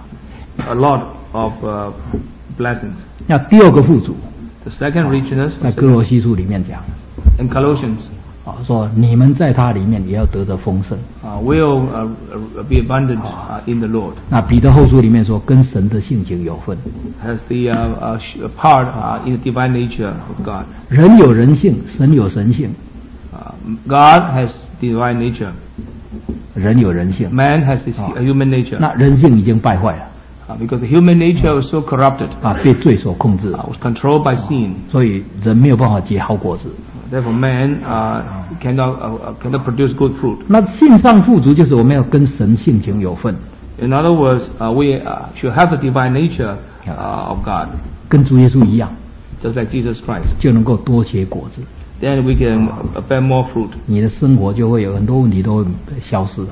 Speaker 1: a lot of uh, blessings.
Speaker 2: 那第二个富足，
Speaker 1: The second richness
Speaker 2: 在哥罗西书里面讲，
Speaker 1: in Colossians
Speaker 2: 啊，说你们在他里面也要得着丰盛。
Speaker 1: uh, will uh, be abundant uh, in the Lord.
Speaker 2: 那彼得后书里面说，跟神的性情有份。
Speaker 1: Has the uh, uh, part uh, in the divine nature of God.
Speaker 2: 人有人性，神有神性。
Speaker 1: Uh, God has divine nature.
Speaker 2: 人有人性，
Speaker 1: Man has this human nature.
Speaker 2: 那人性已经败坏了，
Speaker 1: Uh, because the human nature was so corrupted,
Speaker 2: 啊，被罪所控制
Speaker 1: uh, was controlled by sin.
Speaker 2: 所以人没有办法结好果子。
Speaker 1: Therefore, man uh, cannot uh, cannot produce good fruit.
Speaker 2: 那信上富足就是我们要跟神性情有份，
Speaker 1: In other words, uh, we uh, should have the divine nature uh, of God,
Speaker 2: 跟主耶稣一样，
Speaker 1: just like Jesus Christ.
Speaker 2: 就能够多结果子。
Speaker 1: Then we can uh, bear more fruit.
Speaker 2: 你的生活就会有很多问题都会消失了。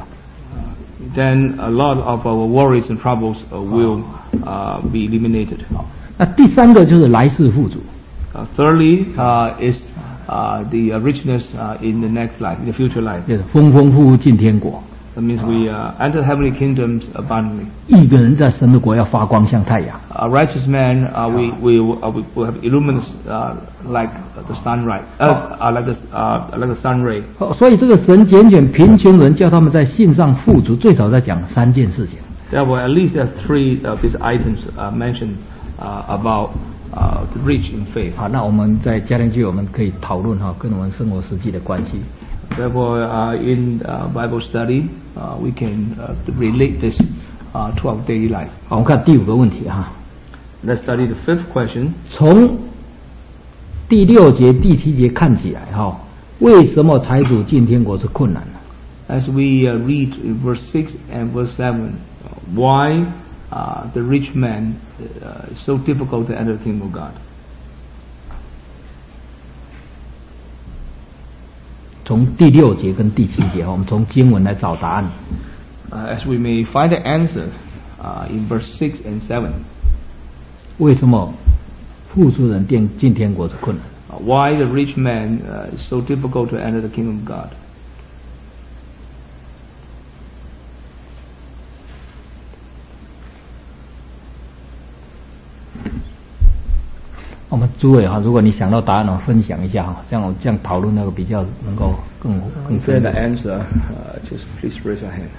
Speaker 1: Then a lot of our worries and troubles uh, will uh, be eliminated.
Speaker 2: 那第三个就是来世富足，
Speaker 1: Uh, thirdly, uh, is uh, the uh, richness uh, in the next life, in the future life.
Speaker 2: 就是丰丰富富进天国。
Speaker 1: That means we uh, enter heavenly kingdoms abundantly.
Speaker 2: 一个人在神的国要发光像太阳。
Speaker 1: A righteous man, uh, we we will uh, we will have illuminance uh, like the sunrise, uh, uh, like the uh, like the sun ray.
Speaker 2: 哦，所以这个神拣选贫穷人，叫他们在信上富足，最少在讲三件事情。
Speaker 1: There were at least there are three of these items uh, mentioned uh, about uh, the rich in faith.
Speaker 2: 好，那我们在家庭剧我们可以讨论哈，跟我们生活实际的关系。
Speaker 1: Therefore, uh, in uh, Bible study, uh, we can uh, relate this uh, to our daily life.
Speaker 2: 好，我们看第五个问题哈。
Speaker 1: Let's study the fifth question.
Speaker 2: 从第六节、第七节看起来哈，为什么财主进天国是困难的？
Speaker 1: As we uh, read in verse six and verse seven, uh, why uh, the rich man uh, is so difficult to enter the kingdom of God.
Speaker 2: 从第六节跟第七节，我们从经文来找答案。
Speaker 1: Uh, as we may find the answer uh, in verse six and seven.
Speaker 2: 为什么富足人进进天国是困难？
Speaker 1: Uh, why the rich man uh, is so difficult to enter the kingdom of God.
Speaker 2: 我们诸位哈，如果你想到答案呢，分享一下哈，这样我这样讨论那个比较能够更更
Speaker 1: If you have the answer, uh, just please raise your hand.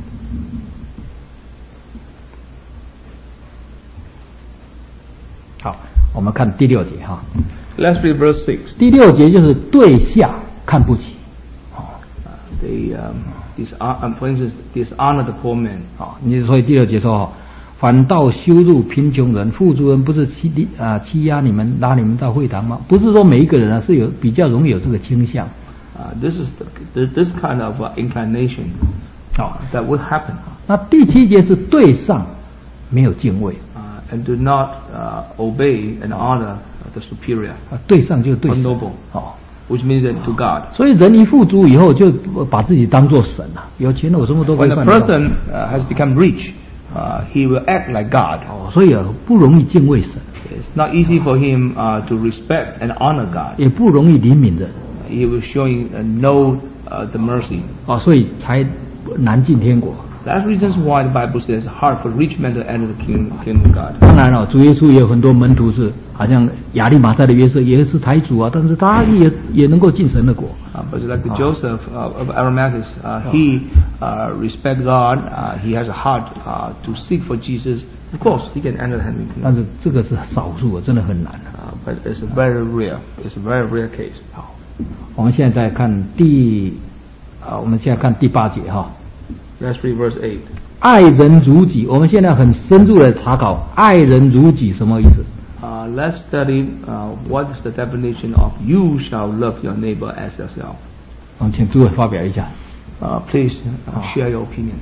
Speaker 2: 好，我们看第六节哈。
Speaker 1: Let's read verse six.
Speaker 2: 第六节就是对下看不起，
Speaker 1: They, um, dis- um, for instance, dishonor the poor man.
Speaker 2: 啊，你所以第六节说哈，反倒羞辱贫穷人，富足人不是欺啊欺压你们，拉你们到会堂吗？不是说每一个人啊是有比较容易有这个倾向。
Speaker 1: Uh, this is the, this kind of uh, inclination uh, that would happen.
Speaker 2: 那第七节是对上没有敬畏，
Speaker 1: Uh, and do not uh, obey and honor the superior,
Speaker 2: 啊，对上就是对
Speaker 1: or
Speaker 2: 神
Speaker 1: noble,
Speaker 2: 哦。
Speaker 1: which means that to God.
Speaker 2: 所以人一富足以后，就把自己当作神了、啊。有钱了，我什么都可以
Speaker 1: When a
Speaker 2: 办得到。
Speaker 1: person uh, has become rich, uh, he will act like God.
Speaker 2: 哦，所以啊，不容易敬畏神，
Speaker 1: It's not easy for him uh, to respect and honor God.
Speaker 2: 也不容易怜悯人。
Speaker 1: He will showing uh, no uh, the mercy.
Speaker 2: 哦，所以才难进天国。
Speaker 1: That's reasons why the Bible says it's hard for rich men to enter the kingdom, kingdom of God.
Speaker 2: 当然了，主耶稣也有很多门徒是，好像亚利马太的约瑟也是财主啊，但是他也也能够进神的国。
Speaker 1: Uh, but like the Joseph uh, of Arimathea, uh, he uh, respects God. Uh, he has a heart uh, to seek for Jesus. Of course, he can enter the heavenly kingdom.
Speaker 2: 但是这个是少数，真的很难。
Speaker 1: Uh, but it's a very rare. It's a very rare case.
Speaker 2: 好，我们现在再看第啊，我们现在看第八节哈。
Speaker 1: Let's read verse eight.
Speaker 2: 爱人如己，我们现在很深入的查考爱人如己什么意思。
Speaker 1: Uh, let's study uh, what is the definition of you shall love your neighbor as yourself.
Speaker 2: 我们请诸位发表一下。
Speaker 1: Uh, please uh, share your opinions.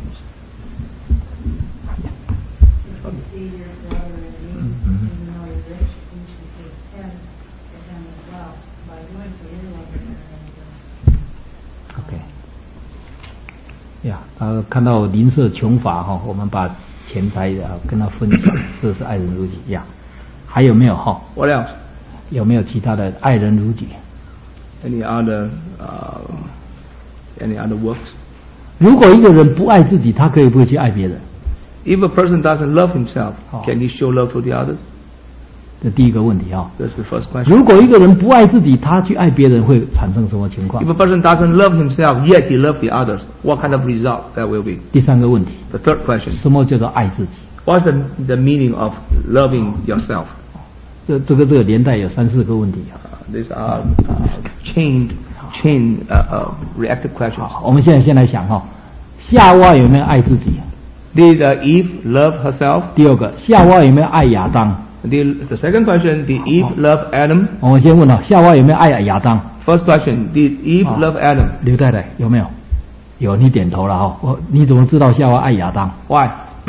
Speaker 2: OK， 呀，呃，看到邻舍穷乏哈，我们把钱财啊跟他分享，这是爱人如己呀。还有没有哈？
Speaker 1: What else?
Speaker 2: 有没有其他的爱人如己
Speaker 1: Any other uh, any other works?
Speaker 2: 如果一个人不爱自己，他可以不可以去爱别人？
Speaker 1: If a person doesn't love himself,
Speaker 2: Oh.
Speaker 1: can he show love to the others?
Speaker 2: 这第一个问题哈。
Speaker 1: That's the first question.
Speaker 2: 如果一个人不爱自己，他去爱别人会产生什么情况
Speaker 1: If？a person doesn't love himself, yet he loves the others, what kind of result that will be?
Speaker 2: 第三个问题，
Speaker 1: The third question.
Speaker 2: 什么叫做爱自己？
Speaker 1: What's the, the meaning of loving yourself?
Speaker 2: 这这个这个连带有三四个问题。
Speaker 1: Uh, these are uh, chained, chain uh, uh, reactive questions.
Speaker 2: 我们现在先来想哈，夏娃有没有爱自己？
Speaker 1: Did uh, Eve love herself?
Speaker 2: 第二个，夏娃有没有爱亚当？
Speaker 1: The, the second question, did Eve love Adam?
Speaker 2: 我们先问了，夏娃有没有爱亚当？
Speaker 1: First question, did Eve
Speaker 2: Oh.
Speaker 1: love Adam?
Speaker 2: 刘太太有没有？有，你点头了哈。我你怎么知道夏娃爱亚当？
Speaker 1: Why?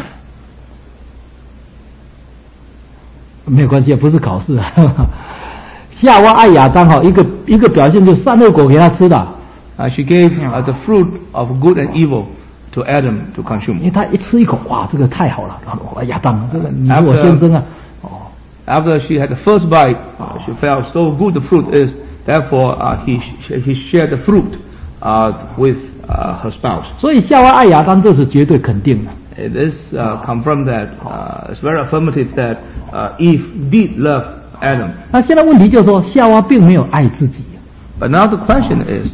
Speaker 2: 没有关系，不是考试。夏娃爱亚当哈，一个一个表现就善恶果给他吃的，
Speaker 1: Uh, she gave uh, the fruit of good and evil to Adam to consume.
Speaker 2: 因为他一吃一口，哇，这个太好了，哇亚当，这个你是我先生啊。哦，
Speaker 1: After she had the first bite, uh, she felt so good the fruit is. Therefore, uh, he he shared the fruit uh, with uh, her spouse.
Speaker 2: 所以夏娃爱亚当这是绝对肯定的。
Speaker 1: It is uh, confirmed that uh, it's very affirmative that uh, Eve did love Adam.
Speaker 2: 那现在问题就是说，夏娃并没有爱自己。
Speaker 1: But now the question is,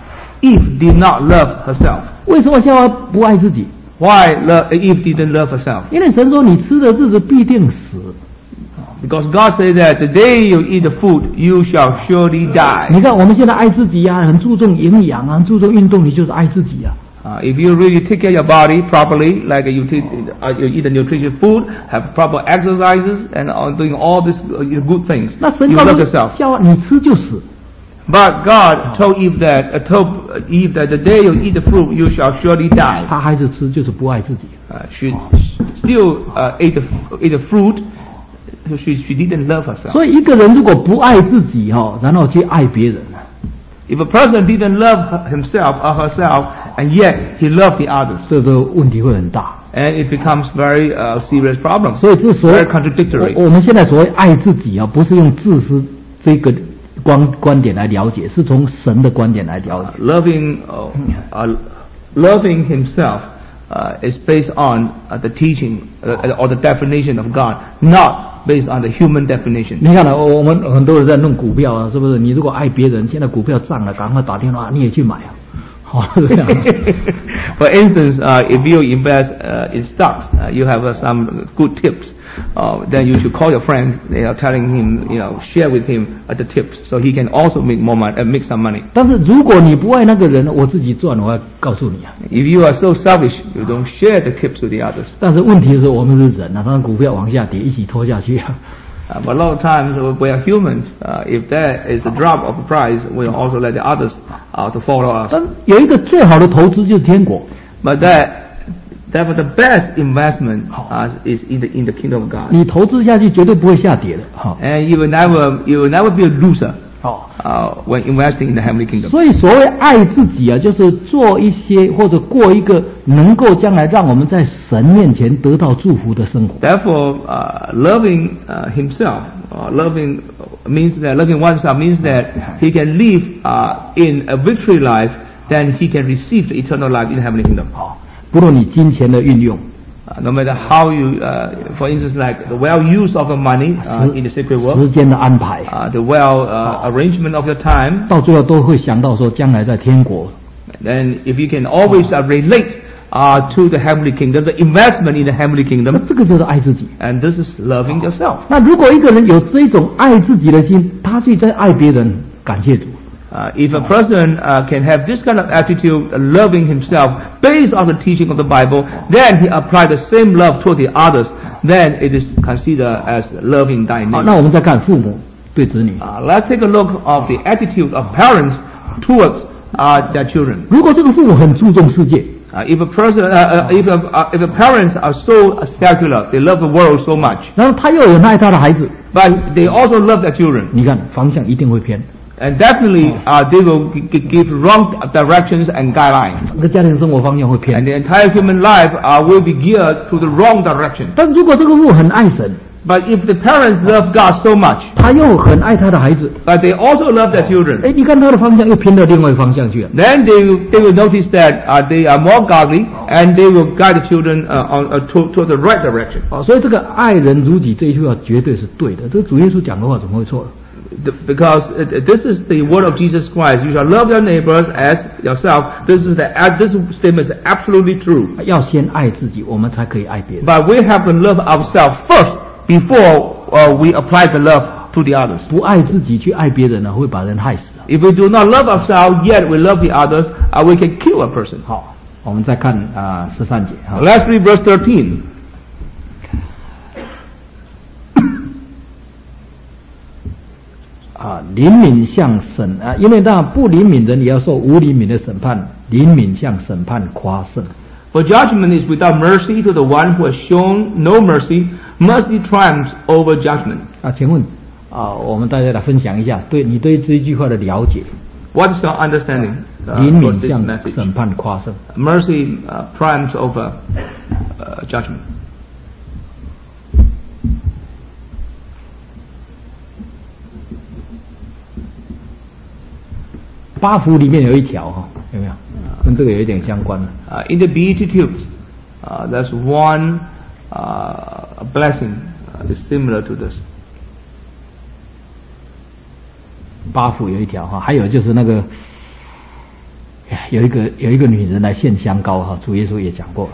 Speaker 1: Eve did not love herself.
Speaker 2: 为什么夏娃不爱自己？
Speaker 1: Why lo- Eve didn't love herself?
Speaker 2: 因为神说你吃的日子必定死。
Speaker 1: Because God said that the day you eat the food, you shall surely die.
Speaker 2: 你看我们现在爱自己啊，很注重营养啊，很注重运动，你就是爱自己啊。
Speaker 1: Uh, if you really take care of your body properly, like you, take, uh, you eat the nutritious food, have proper exercises, and uh, doing all these uh, good things,
Speaker 2: 那神
Speaker 1: you
Speaker 2: 告
Speaker 1: love
Speaker 2: 诉
Speaker 1: yourself.
Speaker 2: 夏娃，你吃就死。
Speaker 1: But God told Eve that, uh, told Eve that the day you eat the fruit, you shall surely die.
Speaker 2: 他还是吃，就是不爱自己。
Speaker 1: Uh, she still uh, ate, the, ate the fruit, so she, she didn't love herself.
Speaker 2: 所以一个人如果不爱自己哈，然后去爱别人，
Speaker 1: If a person didn't love himself or herself, and yet he loved the others,
Speaker 2: 这个问题会很大。
Speaker 1: and it becomes very uh, serious problem.
Speaker 2: 所以之所以
Speaker 1: Very contradictory.
Speaker 2: 我我们现在所谓爱自己啊，不是用自私这个观观点来了解，是从神的观点来了解。
Speaker 1: Loving, uh, uh, loving himself uh, is based on uh, the teaching uh, or the definition of God, not based on the human definition.
Speaker 2: 你看了，我我们很多人在弄股票啊，是不是？你如果爱别人，现在股票涨了，赶快打电话，你也去买啊。好，这样。
Speaker 1: For instance, uh, if you invest uh, in stocks, uh, you have uh, some good tips. Uh, then you should call your friend, you know, telling him, you know, share with him uh, the tips, so he can also make more money, uh, make some money.
Speaker 2: 但是如果你不爱那个人，我自己赚，我要告诉你啊。
Speaker 1: If you are so selfish, you don't share the tips with the others.
Speaker 2: 但是问题是我们是人啊，当股票往下跌，一起拖下去啊。
Speaker 1: Uh, but a lot of times we are humans. Uh, if there is a drop of the price, we'll also let the others uh, to follow us.
Speaker 2: 但有一个最好的投资就是天国。
Speaker 1: But that, therefore, the best investment uh, is in the in the kingdom of God.
Speaker 2: 你投资下去绝对不会下跌的。好，
Speaker 1: And you will never you will never be a loser
Speaker 2: 好。
Speaker 1: uh, when investing in the heavenly kingdom.
Speaker 2: 所以所谓爱自己啊，就是做一些或者过一个能够将来让我们在神面前得到祝福的生活。
Speaker 1: Therefore, uh, loving uh, himself, uh, loving means that loving oneself means that he can live uh, in a victory life. Then he can receive the eternal life in the heavenly kingdom.
Speaker 2: 好， 不论你金钱的运用。
Speaker 1: Uh, no matter how you, uh, for instance, like the well use of your money uh, in the sacred work,
Speaker 2: 时间的安排
Speaker 1: uh, the well uh, arrangement of your time,
Speaker 2: 到最后都会想到说将来在天国。
Speaker 1: then if you can always uh, relate uh, to the heavenly kingdom, the investment in the heavenly
Speaker 2: 那
Speaker 1: kingdom,
Speaker 2: 这个就是爱自己。
Speaker 1: and this is loving yourself.
Speaker 2: 那如果一个人有这种爱自己的心，他就在爱别人，感谢主。
Speaker 1: Uh, if a person uh, can have this kind of attitude, uh, loving himself based on the teaching of the Bible, then he apply the same love toward the others, then it is considered as loving thy
Speaker 2: 好，
Speaker 1: neighbor.
Speaker 2: 那我们再看父母对子女。
Speaker 1: Uh, let's take a look of the attitude of parents towards uh, their children.
Speaker 2: 如果这个父母很注重世界，
Speaker 1: Uh, if a person, uh, uh, if a, uh, if the parents are so uh, secular, they love the world so much,
Speaker 2: 然后他又很爱他的孩子，
Speaker 1: but they also love their children,
Speaker 2: 你看方向一定会偏，
Speaker 1: and definitely uh, they will g- g- give wrong directions and guidelines,
Speaker 2: 整个家庭生活方向会偏
Speaker 1: and。the entire human life uh, will be geared to the wrong direction.
Speaker 2: 但如果这个父母很爱神，
Speaker 1: But if the parents love God so much,
Speaker 2: 他又很爱他的孩子，
Speaker 1: but they also love their
Speaker 2: 哎，
Speaker 1: children,
Speaker 2: 你看他的方向又偏到另外一个方向去了。
Speaker 1: then they will, they will notice that uh, they are more godly, and they will guide the children uh, on, uh, to, to the right direction.
Speaker 2: 哦，所以这个爱人如己这一句话绝对是对的。这个主耶稣讲的话怎么会错了？
Speaker 1: The- Because it, this is the word of Jesus Christ. You shall love your neighbors as yourself. This is the uh, this statement is absolutely true.
Speaker 2: 要先爱自己，我们才可以爱别人。
Speaker 1: But we have to love ourselves first before uh, we apply the love to the others.
Speaker 2: 不爱自己去爱别人呢，会把人害死啊。
Speaker 1: If we do not love ourselves, yet we love the others, uh, we can kill a person.
Speaker 2: 好，我们再看啊十三节哈。
Speaker 1: Let's read verse thirteen.
Speaker 2: 啊，灵敏向审啊，因为那不灵敏人也要受无灵敏的审判，灵敏向审判夸胜。
Speaker 1: For judgment is without mercy to the one who has shown no mercy. Mercy triumphs over judgment.
Speaker 2: 啊，请问啊，我们大家来分享一下，对你对这一句话的了解。
Speaker 1: What is your understanding
Speaker 2: 灵
Speaker 1: uh, for
Speaker 2: 敏
Speaker 1: this
Speaker 2: 向
Speaker 1: message?
Speaker 2: 审判夸胜。
Speaker 1: Mercy uh, triumphs over uh, judgment.
Speaker 2: 八福里面有一条哈，有没有？跟这个有一点相关的。
Speaker 1: Uh, in the Beatitudes, uh, there's one uh, blessing uh, is similar to this.
Speaker 2: 八福有一条哈，还有就是那个，哎有一个有一个女人来献香膏哈，主耶稣也讲过。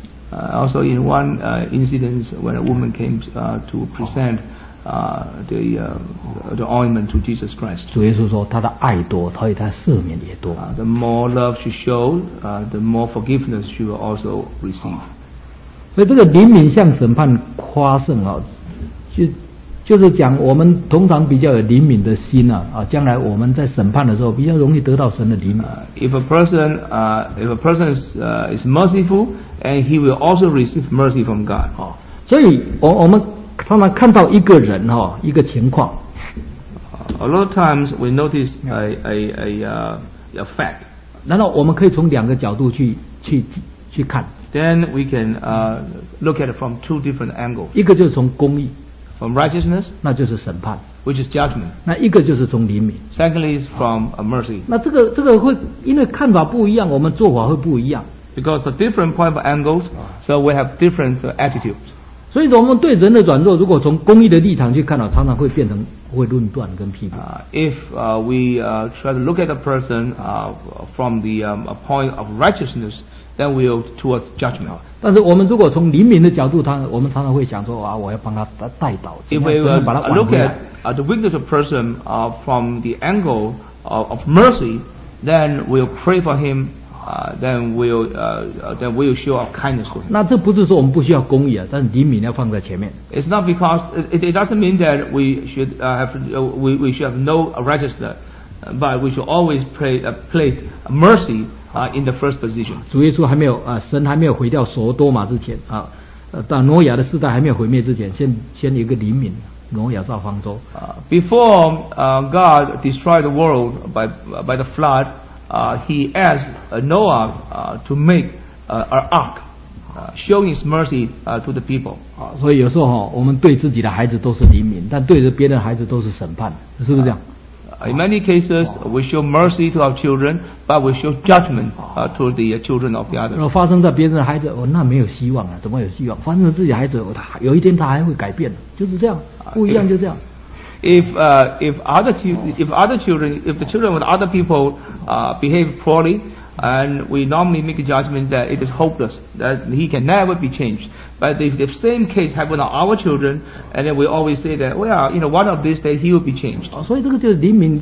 Speaker 1: Uh, also, in one uh, incident, when a woman came uh, to present uh, the uh, the ointment to Jesus Christ,
Speaker 2: 主耶稣说他的爱多，所以他赦免也多。
Speaker 1: uh, the more love she showed, uh, the more forgiveness she will also receive.
Speaker 2: 所以这个灵敏向审判夸胜啊，就就是讲我们通常比较有灵敏的心啊啊，将来我们在审判的时候比较容易得到神的灵敏。
Speaker 1: Uh, if a person, uh, if a person is, uh, is merciful, and he will also receive mercy from God.
Speaker 2: 哦，所以我我们常常看到一个人哈、哦，一个情况，
Speaker 1: Uh, a lot of times we notice a a a, uh, a fact.
Speaker 2: 然后我们可以从两个角度去去去看，
Speaker 1: Then we can uh, look at it from two different angles.
Speaker 2: 一个就是从公义，
Speaker 1: From righteousness,
Speaker 2: 那就是审判；
Speaker 1: which is judgment.
Speaker 2: 那一个就是从灵敏。
Speaker 1: Secondly, is from uh, mercy.
Speaker 2: 那这个这个会因为看法不一样，我们做法会不一样。
Speaker 1: Because of different point of angles, so we have different uh, attitudes.
Speaker 2: 所以我们对人的软弱，如果从公义的立场去看到，常常会变成会论断跟批评。
Speaker 1: Uh, if uh, we uh, try to look at a person uh, from the um, a point of righteousness, then we'll towards judgment.
Speaker 2: 但是我们如果从灵敏的角度，他我们常常会想说啊，我要帮他带导，怎
Speaker 1: If
Speaker 2: 么
Speaker 1: we
Speaker 2: 样怎么
Speaker 1: uh,
Speaker 2: 样把他
Speaker 1: uh,
Speaker 2: 挽
Speaker 1: look
Speaker 2: 回
Speaker 1: at
Speaker 2: 来。
Speaker 1: uh, the weakness of a person uh, from the angle of, of mercy, then we'll pray for him. Uh, then we'll uh, uh, then we'll show our kindness to him.
Speaker 2: 那这不是说我们不需要公义啊，但是灵敏要放在前面。
Speaker 1: It's not because it, it doesn't mean that we should uh, have uh, we, we should have no righteousness, uh, but we should always pray uh, place mercy uh, in the first position.
Speaker 2: 主耶稣还没有啊，神还没有毁掉所多玛之前啊，呃，到挪亚的世代还没有毁灭之前，先先有一个灵敏，挪亚造方舟。
Speaker 1: Uh, before uh, God destroyed the world by uh, by the flood, uh, He asked uh, Noah uh, to make uh, an ark, uh, showing His mercy uh, to the people.
Speaker 2: 啊，所以有时候哈、我们对自己的孩子都是灵敏，但对着别人的孩子都是审判，是不是这样？
Speaker 1: In many cases, we show mercy to our children, but we show judgment uh, to the children of the
Speaker 2: 然
Speaker 1: others.
Speaker 2: 后发生在别人的孩子，哦，那没有希望了，怎么有希望？发生在自己孩子，哦他有一天他还会改变的，就是这样，不一样就这样。
Speaker 1: If uh, if other chi- if other children, if the children with other people uh, behave poorly, and we normally make a judgment that it is hopeless, that he can never be changed. But if the same case happened on our children, and then we always say that, well, you know, one of these days he will be changed.
Speaker 2: 哦，所以这个就是灵敏。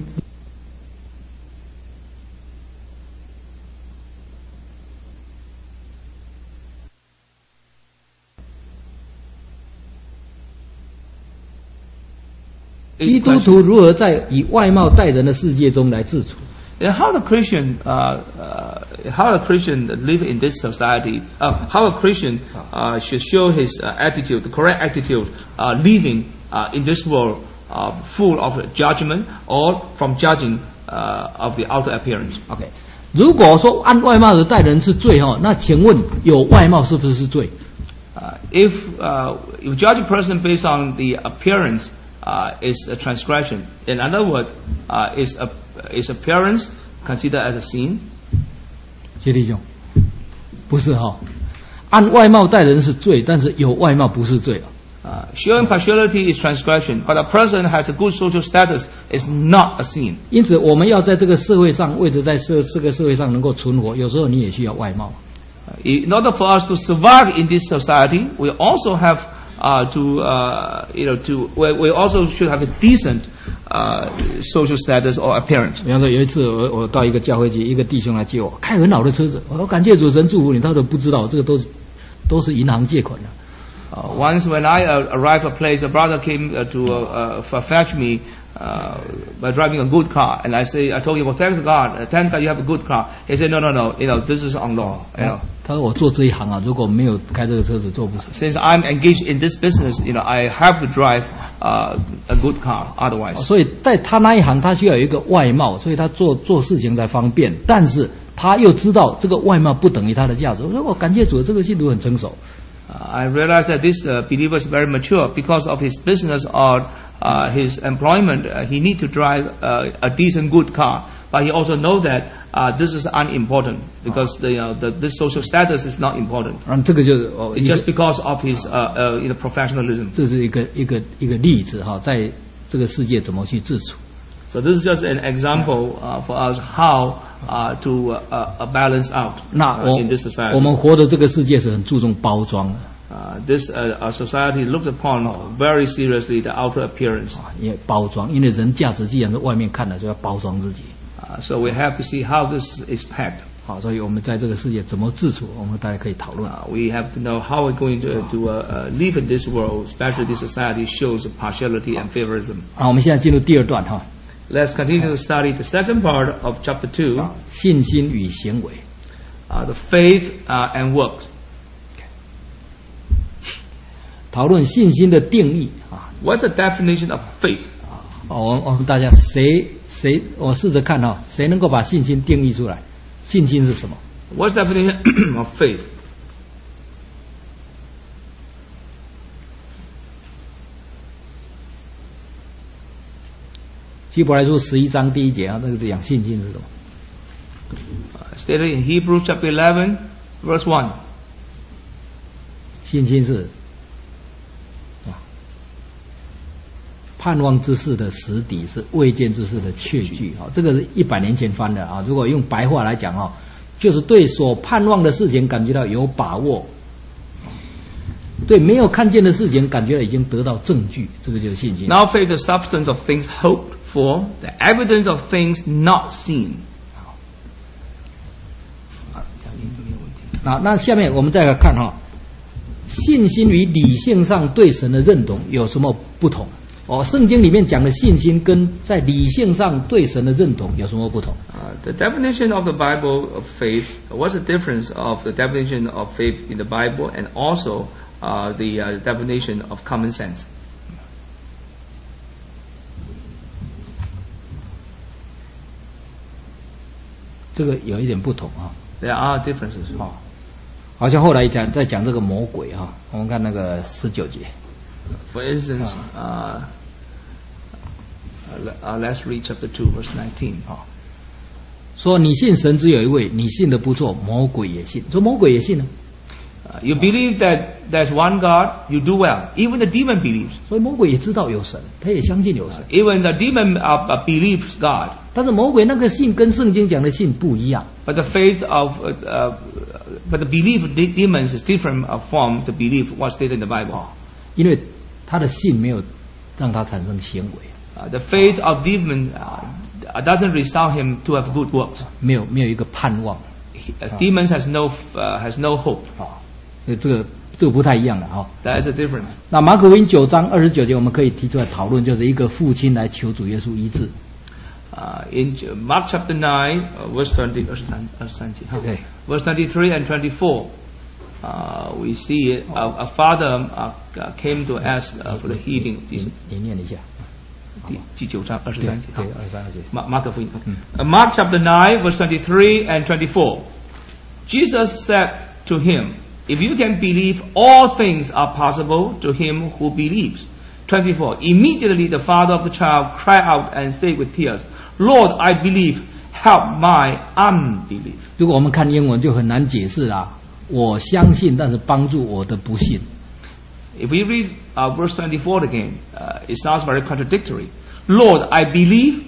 Speaker 2: 基督徒如何在以外貌待人的世界中来自处？
Speaker 1: And how the Christian, uh, uh, how a Christian live in this society, uh, how a Christian uh, should show his uh, attitude, the correct attitude, uh, living uh, in this world uh, full of judgment or from judging uh, of the outer appearance.
Speaker 2: OK， 如果说按外貌的待人是罪哈，那请问有外貌是不是是罪？
Speaker 1: Uh, if uh, you judge a person based on the appearance, uh, is a transgression. In other words, uh, is a is appearance considered as a sin?
Speaker 2: 谢弟兄，不是哈，按外貌待人是罪，但是有外貌不是罪啊。
Speaker 1: Uh, showing partiality is transgression, but a person has a good social status is not a sin.
Speaker 2: 因此，我们要在这个社会上，为着在社这个社会上能够存活，有时候你也需要外貌。
Speaker 1: In order for us to survive in this society, we also have uh, to, uh, you know, to we, we also should have a decent uh, social status or appearance.
Speaker 2: 比方说，有一次我我到一个教会去，一个弟兄来接我，开很老的车子，我说感谢主神祝福你，他都不知道这个都是都是银行借款的。
Speaker 1: Uh, once when I uh, arrived at a place, a brother came uh, to uh, uh, fetch me uh, by driving a good car, and I say, I told him, well, thank God, uh, thank God you have a good car. He said, no, no, no, you know, this is on law. You know.
Speaker 2: 他说我做这一行啊，如果没有开这个车子做不成。
Speaker 1: Since I'm engaged in this business, you know, I have to drive uh, a good car, otherwise.
Speaker 2: 所以在他那一行，他需要有一个外貌，所以他做做事情才方便。但是他又知道这个外貌不等于他的价值。我说我感谢主，这个信徒很成熟。
Speaker 1: Uh, I realized that this uh, believer is very mature because of his business or uh, his employment. Uh, he need to drive uh, a decent, good car, but he also know that uh, this is unimportant because the, uh, the this social status is not important.
Speaker 2: 嗯，这个就是哦，
Speaker 1: It's just because of his uh, uh, you know, professionalism.
Speaker 2: 这是一个一个一个例子哈，在这个世界怎么去自处。
Speaker 1: So this is just an example uh, for us how uh, to uh, uh, balance out
Speaker 2: 那
Speaker 1: uh,
Speaker 2: 我
Speaker 1: in this society.
Speaker 2: 我们活的这个世界是很注重包装的，
Speaker 1: Uh, this uh, our society looks upon very seriously the outer appearance.
Speaker 2: 因为包装，因为人价值既然是外面看的，就要包装自己。
Speaker 1: Uh, so we have to see how this is packed.
Speaker 2: 好，所以我们在这个世界怎么自处，我们大家可以讨论。
Speaker 1: Uh, we have to know how we're going to, to uh, uh, live in this world, especially this society shows partiality and favorism.
Speaker 2: 好，我们现在进入第二段哈，
Speaker 1: Let's continue to study the second part of chapter two,
Speaker 2: 信心与行为。
Speaker 1: uh, the faith uh, and works.
Speaker 2: 讨论信心的定义啊。
Speaker 1: What's the definition of faith?
Speaker 2: 哦，我我们大家谁谁，我试着看哈，谁能够把信心定义出来？信心是什么？
Speaker 1: What's the definition of faith?
Speaker 2: 希伯来书十一章第一节啊，这个是讲信心是什么？
Speaker 1: Uh, stated in Hebrews chapter eleven, verse one.
Speaker 2: 信心是啊，盼望之事的实底，是未见之事的确据啊。这个是一百年前翻的啊。如果用白话来讲啊，就是对所盼望的事情感觉到有把握，对没有看见的事情感觉到已经得到证据，这个就是信心。
Speaker 1: Now faith, the substance of things hoped for, the evidence of things not seen.
Speaker 2: 啊，那下面我们再来看哈，信心与理性上对神的认同有什么不同？哦，圣经里面讲的信心跟在理性上对神的认同有什么不同？
Speaker 1: Uh, the definition of the Bible of faith, what's the difference of the definition of faith in the Bible and also uh, the uh, definition of common sense?
Speaker 2: 这个有一点不同啊。
Speaker 1: There are differences.
Speaker 2: 哦，好像后来讲在讲这个魔鬼哈，我们看那个十九节。
Speaker 1: For instance, uh, uh, Uh, let's read chapter two, verse nineteen.
Speaker 2: 好，说你信神只有一位，你信的不错，魔鬼也信。说魔鬼也信呢、
Speaker 1: Uh, you believe that there's one God, you do well. Even the demon believes.
Speaker 2: 所以魔鬼也知道有神，他也相信有神。
Speaker 1: Even the demon uh, uh, believes God.
Speaker 2: 但是魔鬼那个信跟圣经讲的信不一样。
Speaker 1: But the faith of, uh, uh, but the belief of de- demons is different uh, from the belief what's stated in the Bible.
Speaker 2: 因为他的信没有让他产生行为，
Speaker 1: Uh, the faith of demon uh, doesn't result him to have good works.
Speaker 2: 没有没有一个盼望。
Speaker 1: Uh, demons has no uh, has no hope.
Speaker 2: 啊，所以这个这个不太一样了哈。
Speaker 1: That is a difference.
Speaker 2: 那马可福音九章二十九节，我们可以提出来讨论，就是一个父亲来求主耶稣医治。
Speaker 1: Uh, in Mark chapter nine, uh, verse twenty,
Speaker 2: Okay.
Speaker 1: verse twenty-three and twenty-four, uh, we see a, a father uh, came to ask uh, for the healing of Jesus.
Speaker 2: 你念一下。
Speaker 1: 第第九章二十三节。
Speaker 2: 对，二十三节。
Speaker 1: 马马可福音。Uh, Mark chapter nine, verse twenty-three and twenty-four. Jesus said to him, "If you can believe, all things are possible to him who believes." twenty-four. Immediately the father of the child cried out and said with tears, "Lord, I believe. Help my unbelief."
Speaker 2: 如果我们看英文就很难解释啊。我相信，但是帮助我的不信。
Speaker 1: If we read uh, verse twenty-four again, uh, it sounds very contradictory. Lord, I believe,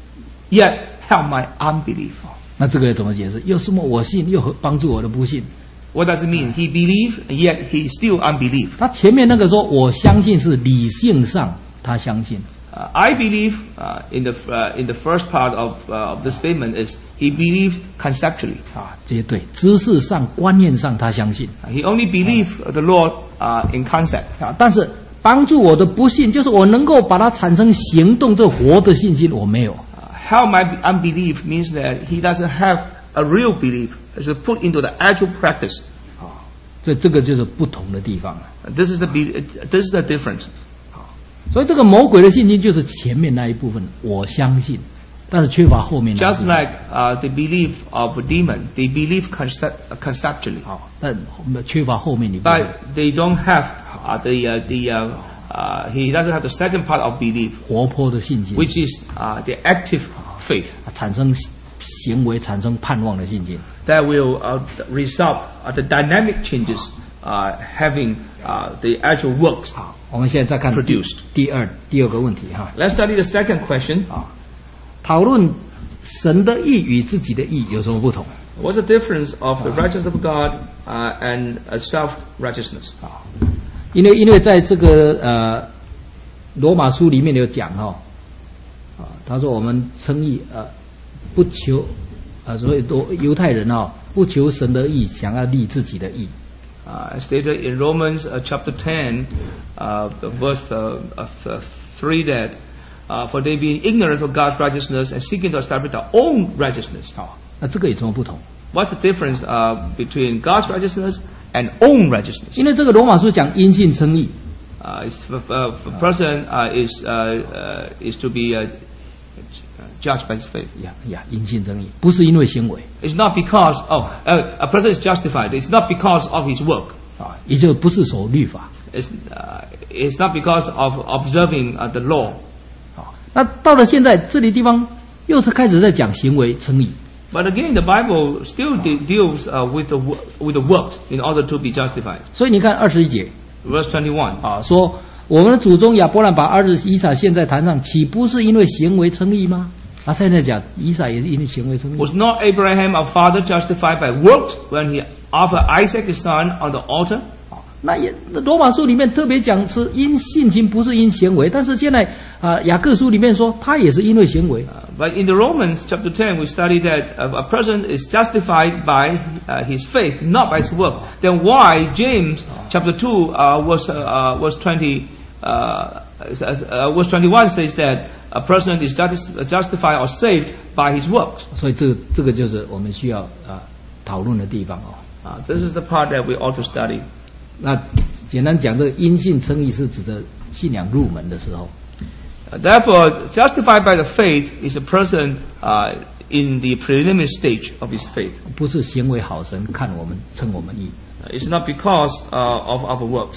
Speaker 1: yet help my unbelief.
Speaker 2: 那这个怎么解释？又什么我信，又帮助我的不信？
Speaker 1: What does it mean? He believed, yet he still unbelief.
Speaker 2: 他前面那个说我相信是理性上他相信，
Speaker 1: Uh, I believe uh, in the uh, in the first part of uh, of the statement is he believed conceptually.
Speaker 2: 啊，这些对，知识上、观念上他相信
Speaker 1: He only believed the Lord uh, in concept.
Speaker 2: 啊，但是帮助我的不信，就是我能够把它产生行动，这活的信心我没有。
Speaker 1: Uh, how my unbelief means that he doesn't have a real belief to put into the actual practice.
Speaker 2: 啊，所以这个就是不同的地方了。
Speaker 1: This is the be- this is the difference.
Speaker 2: 所以这个魔鬼的信心就是前面那一部分，我相信，但是缺乏后面那一部
Speaker 1: Just
Speaker 2: 分。
Speaker 1: like uh, the belief of a demon, they believe concept, uh, conceptually,
Speaker 2: 好，但缺乏后面一部分。
Speaker 1: but they don't have uh, the uh, the uh, uh, he doesn't have the second part of belief,
Speaker 2: 活泼的信心，
Speaker 1: which is uh, the active faith
Speaker 2: 产生行为、产生盼望的信心。
Speaker 1: that will uh, result uh, the dynamic changes uh, having uh, the actual works.
Speaker 2: 好，我们现在再看第
Speaker 1: Produced
Speaker 2: 第二第二个问题哈。
Speaker 1: Let's study the second question.
Speaker 2: 啊，讨论神的义与自己的义有什么不同？
Speaker 1: What's the difference of the righteousness of God uh, and uh, self-righteousness?
Speaker 2: 啊，因为因为在这个呃罗马书里面有讲哈、哦，啊，他说我们称义呃不求啊，所以多犹太人哦不求神的义，想要立自己的义。
Speaker 1: Uh, stated in Romans uh, chapter ten, uh, verse uh, uh, three, that uh, for they being ignorant of God's righteousness and seeking to establish their own righteousness.
Speaker 2: 好，那这个有什么不同？
Speaker 1: What's the difference uh, between God's righteousness and own righteousness?
Speaker 2: 因为这个罗马书讲因信称义，
Speaker 1: Uh, it's, uh, a person uh, is uh, uh, is to be uh, judged by his faith.
Speaker 2: 呀呀，因信称义，不是因为行为
Speaker 1: It's not because oh uh, a person is justified. It's not because of his work.
Speaker 2: 啊，也就不是守律法
Speaker 1: It's uh, it's not because of observing uh, the law.
Speaker 2: 啊。那到了现在这里地方又是开始在讲行为称义，
Speaker 1: But again, the Bible still de- deals uh, with the wo- with the works in order to be justified.
Speaker 2: 所以你看二十一节
Speaker 1: Verse twenty-one.
Speaker 2: 啊，说我们的祖宗亚伯兰把儿子以撒献在坛上，岂不是因为行为称义吗？啊，现在讲以撒也是因为行为称义。
Speaker 1: Was not Abraham our father justified by works when he offered Isaac his son on the altar?
Speaker 2: 那也罗马书里面特别讲是因信心，不是因行为。但是现在啊，雅各书里面说他也是因为行为。
Speaker 1: Uh, but in the Romans chapter ten, we study that uh, a person is justified by uh, his faith, not by his work. Then why James chapter two uh, was uh, was twenty uh, uh, was twenty-one says that a person is justi- justified or saved by his works.
Speaker 2: 所以这个这个就是我们需要啊讨论的地方哦。
Speaker 1: Uh, this is the part that we ought to study.
Speaker 2: 那简单讲，这个因信称义是指的信仰入门的时候。
Speaker 1: Uh, therefore, justified by the faith is a person uh, in the preliminary stage of his faith.
Speaker 2: 不是行为好，神看我们称我们义
Speaker 1: Uh, it's not because uh, of our works.
Speaker 2: 啊。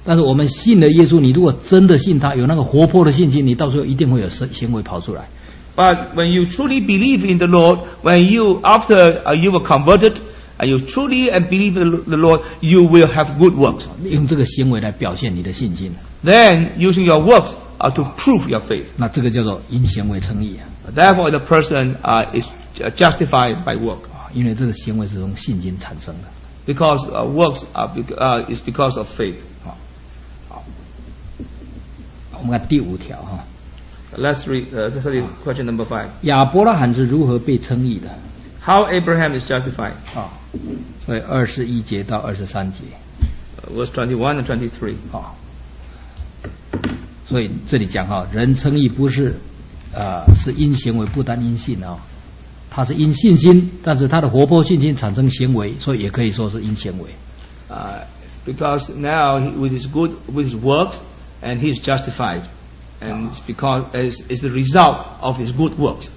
Speaker 2: 但是我们信了耶稣，你如果真的信他，有那个活泼的信心，你到时候一定会有行为跑出来。
Speaker 1: But when you truly believe in the Lord, when you after uh, you were converted, and you truly and believe in the Lord, you will have good works.
Speaker 2: 用这个行为来表现你的信心。
Speaker 1: Then using your works uh, to prove your faith.
Speaker 2: 那这个叫做因行为称义啊。
Speaker 1: Therefore, the person uh, is justified by work.
Speaker 2: 因为这个行为是从信心产生的。
Speaker 1: Because uh, works are, uh, is because of faith.
Speaker 2: 好，好，我们看第五条哈。
Speaker 1: Let's read. Uh, let's study question number five.
Speaker 2: 亚伯拉罕是如何被称义的
Speaker 1: How Abraham is justified.
Speaker 2: 啊？所以二十一节到二十三节。
Speaker 1: Uh, verse twenty-one and twenty-three.
Speaker 2: 啊，所以这里讲哈，人称义不是呃是因行为，不单因信啊，他是因信心，但是他的活泼信心产生行为，所以也可以说是因行为。
Speaker 1: Uh, because now he, with his good with his works and he is justified, and it's because it's, it's the result of his good works.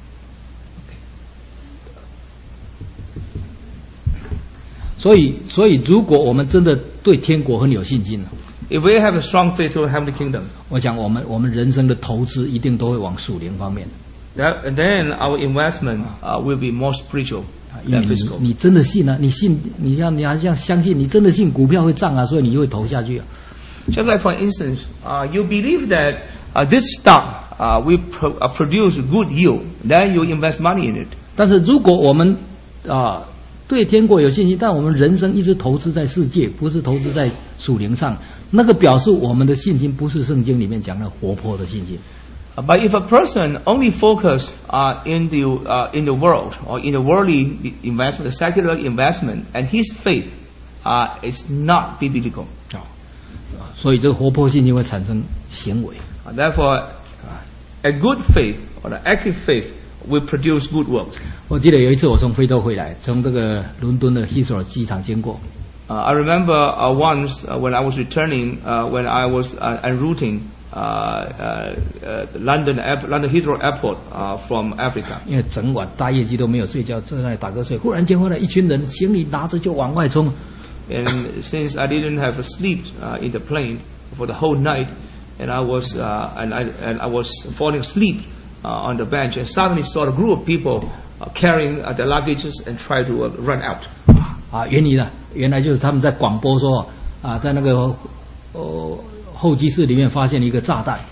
Speaker 2: 所以，所以如果我们真的对天国很有信心，
Speaker 1: If we have a strong faith to the heavenly kingdom,
Speaker 2: 我想我们我们人生的投资一定都会往属灵方面。
Speaker 1: that, and then our investment uh, will be more spiritual
Speaker 2: 因为
Speaker 1: than
Speaker 2: 你
Speaker 1: physical.
Speaker 2: 你真的信啊，你信，你像你好像相信，你真的信股票会涨啊，所以你就会投下去啊。
Speaker 1: Just like for instance, uh, you believe that uh, this stock uh, will pro- uh, produce good yield, then you invest money in it.
Speaker 2: 但是如果我们啊、对天国有信心，但我们人生一直投资在世界，不是投资在属灵上，那个表示我们的信心不是圣经里面讲的活泼的信心。
Speaker 1: Uh, But if a person only focus uh, in the uh, in the world or in the worldly investment, the secular investment, and his faith uh, is not biblical.
Speaker 2: 所以这个活泼信心会产生行为。
Speaker 1: Uh, therefore, uh, a good faith or an active faith will produce good works.
Speaker 2: 我记得有一次我从非洲回来，从这个伦敦的 Heathrow 机场经过，
Speaker 1: Uh, I remember uh, once uh, when I was returning, uh, when I was uh, en routing uh, uh, uh, London Air- London Heathrow Airport uh, from Africa.
Speaker 2: 因为整晚大夜机都没有睡觉，在那里打瞌睡，忽然间回来一群人，行李拿着就往外冲。
Speaker 1: And since I didn't have a sleep uh, in the plane for the whole night, and I was uh, and I and I was falling asleep uh, on the bench, and suddenly saw a group of people uh, carrying uh, their luggages and try to uh, run out.
Speaker 2: 啊，原来呢，原来就是他们在广播说啊，在那个呃候机室里面发现了一个炸弹。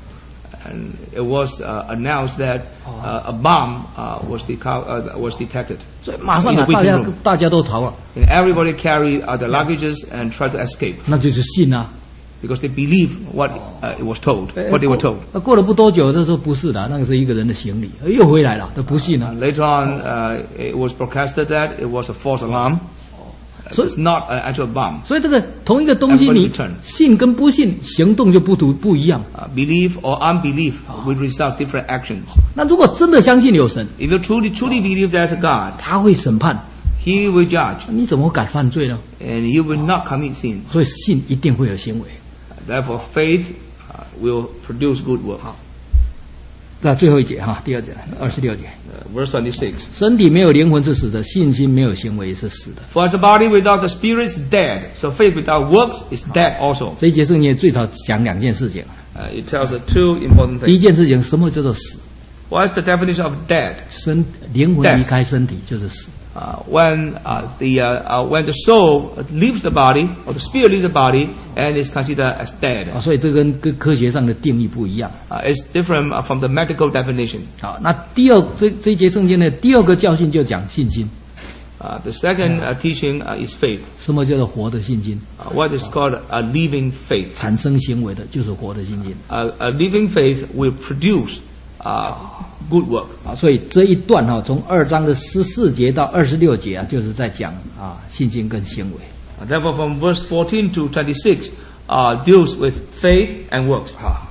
Speaker 1: And it was uh, announced that uh, a bomb uh, was, deca- uh, was detected.
Speaker 2: 所以马上
Speaker 1: In
Speaker 2: 啊，
Speaker 1: the
Speaker 2: 大
Speaker 1: waiting
Speaker 2: 家
Speaker 1: room.
Speaker 2: 大家都逃了，
Speaker 1: And everybody carried uh, their luggages and tried to escape
Speaker 2: 那就是信啊。
Speaker 1: because they believed what uh, it was told, what they were told.
Speaker 2: 那过了不多久，他说不是的，那个是一个人的行李，呃又回来了，他不信
Speaker 1: Uh,
Speaker 2: 啊。
Speaker 1: later on, uh, it was broadcasted that it was a false alarm.
Speaker 2: So-
Speaker 1: It's not an actual bomb.
Speaker 2: 所以这个同一个东西，
Speaker 1: Everybody
Speaker 2: 你
Speaker 1: return.
Speaker 2: 信跟不信，行动就不同不一样。
Speaker 1: Uh, belief or unbelief will result different actions.
Speaker 2: 那如果真的相信有神，
Speaker 1: If you truly, truly believe there's a God,
Speaker 2: 他会审判，
Speaker 1: He will judge,
Speaker 2: 你怎么敢犯罪呢？
Speaker 1: and He will not commit sin.
Speaker 2: 所以信一定会有行为。
Speaker 1: Therefore, faith uh, will produce good work.
Speaker 2: 那最后一节哈，第二节二十六节，
Speaker 1: Uh, verse twenty-six.
Speaker 2: 身体没有灵魂是死的，信心没有行为是死的。
Speaker 1: For as the body without the spirit is dead, so faith without works is dead also.
Speaker 2: 这一节圣经最少讲两件事情。
Speaker 1: Uh, it tells us two important
Speaker 2: 第一
Speaker 1: things.
Speaker 2: 件事情，什么叫做死？
Speaker 1: What is the definition of dead?
Speaker 2: 身灵魂
Speaker 1: Death
Speaker 2: 离开身体就是死。
Speaker 1: Uh, when uh, the uh, uh, when the soul leaves the body or the spirit leaves the body and is considered as dead,
Speaker 2: 啊，所以这跟跟科学上的定义不一样。
Speaker 1: uh, it's different uh, from the medical definition.
Speaker 2: 好，那第二这这一节圣经的第二个教训就讲信心。
Speaker 1: Uh, the second uh, teaching uh, is faith.
Speaker 2: 什么叫做活的信心？
Speaker 1: Uh, what is called a living faith.
Speaker 2: 产生行为的就是活的信心。
Speaker 1: Uh, a living faith will produce uh, good work.
Speaker 2: 啊，所以这一段哈、从二章的十四节到二十六节啊，就是在讲啊信心跟行为。
Speaker 1: Uh, therefore, from verse fourteen to twenty-six uh, deals with faith and works.
Speaker 2: 好。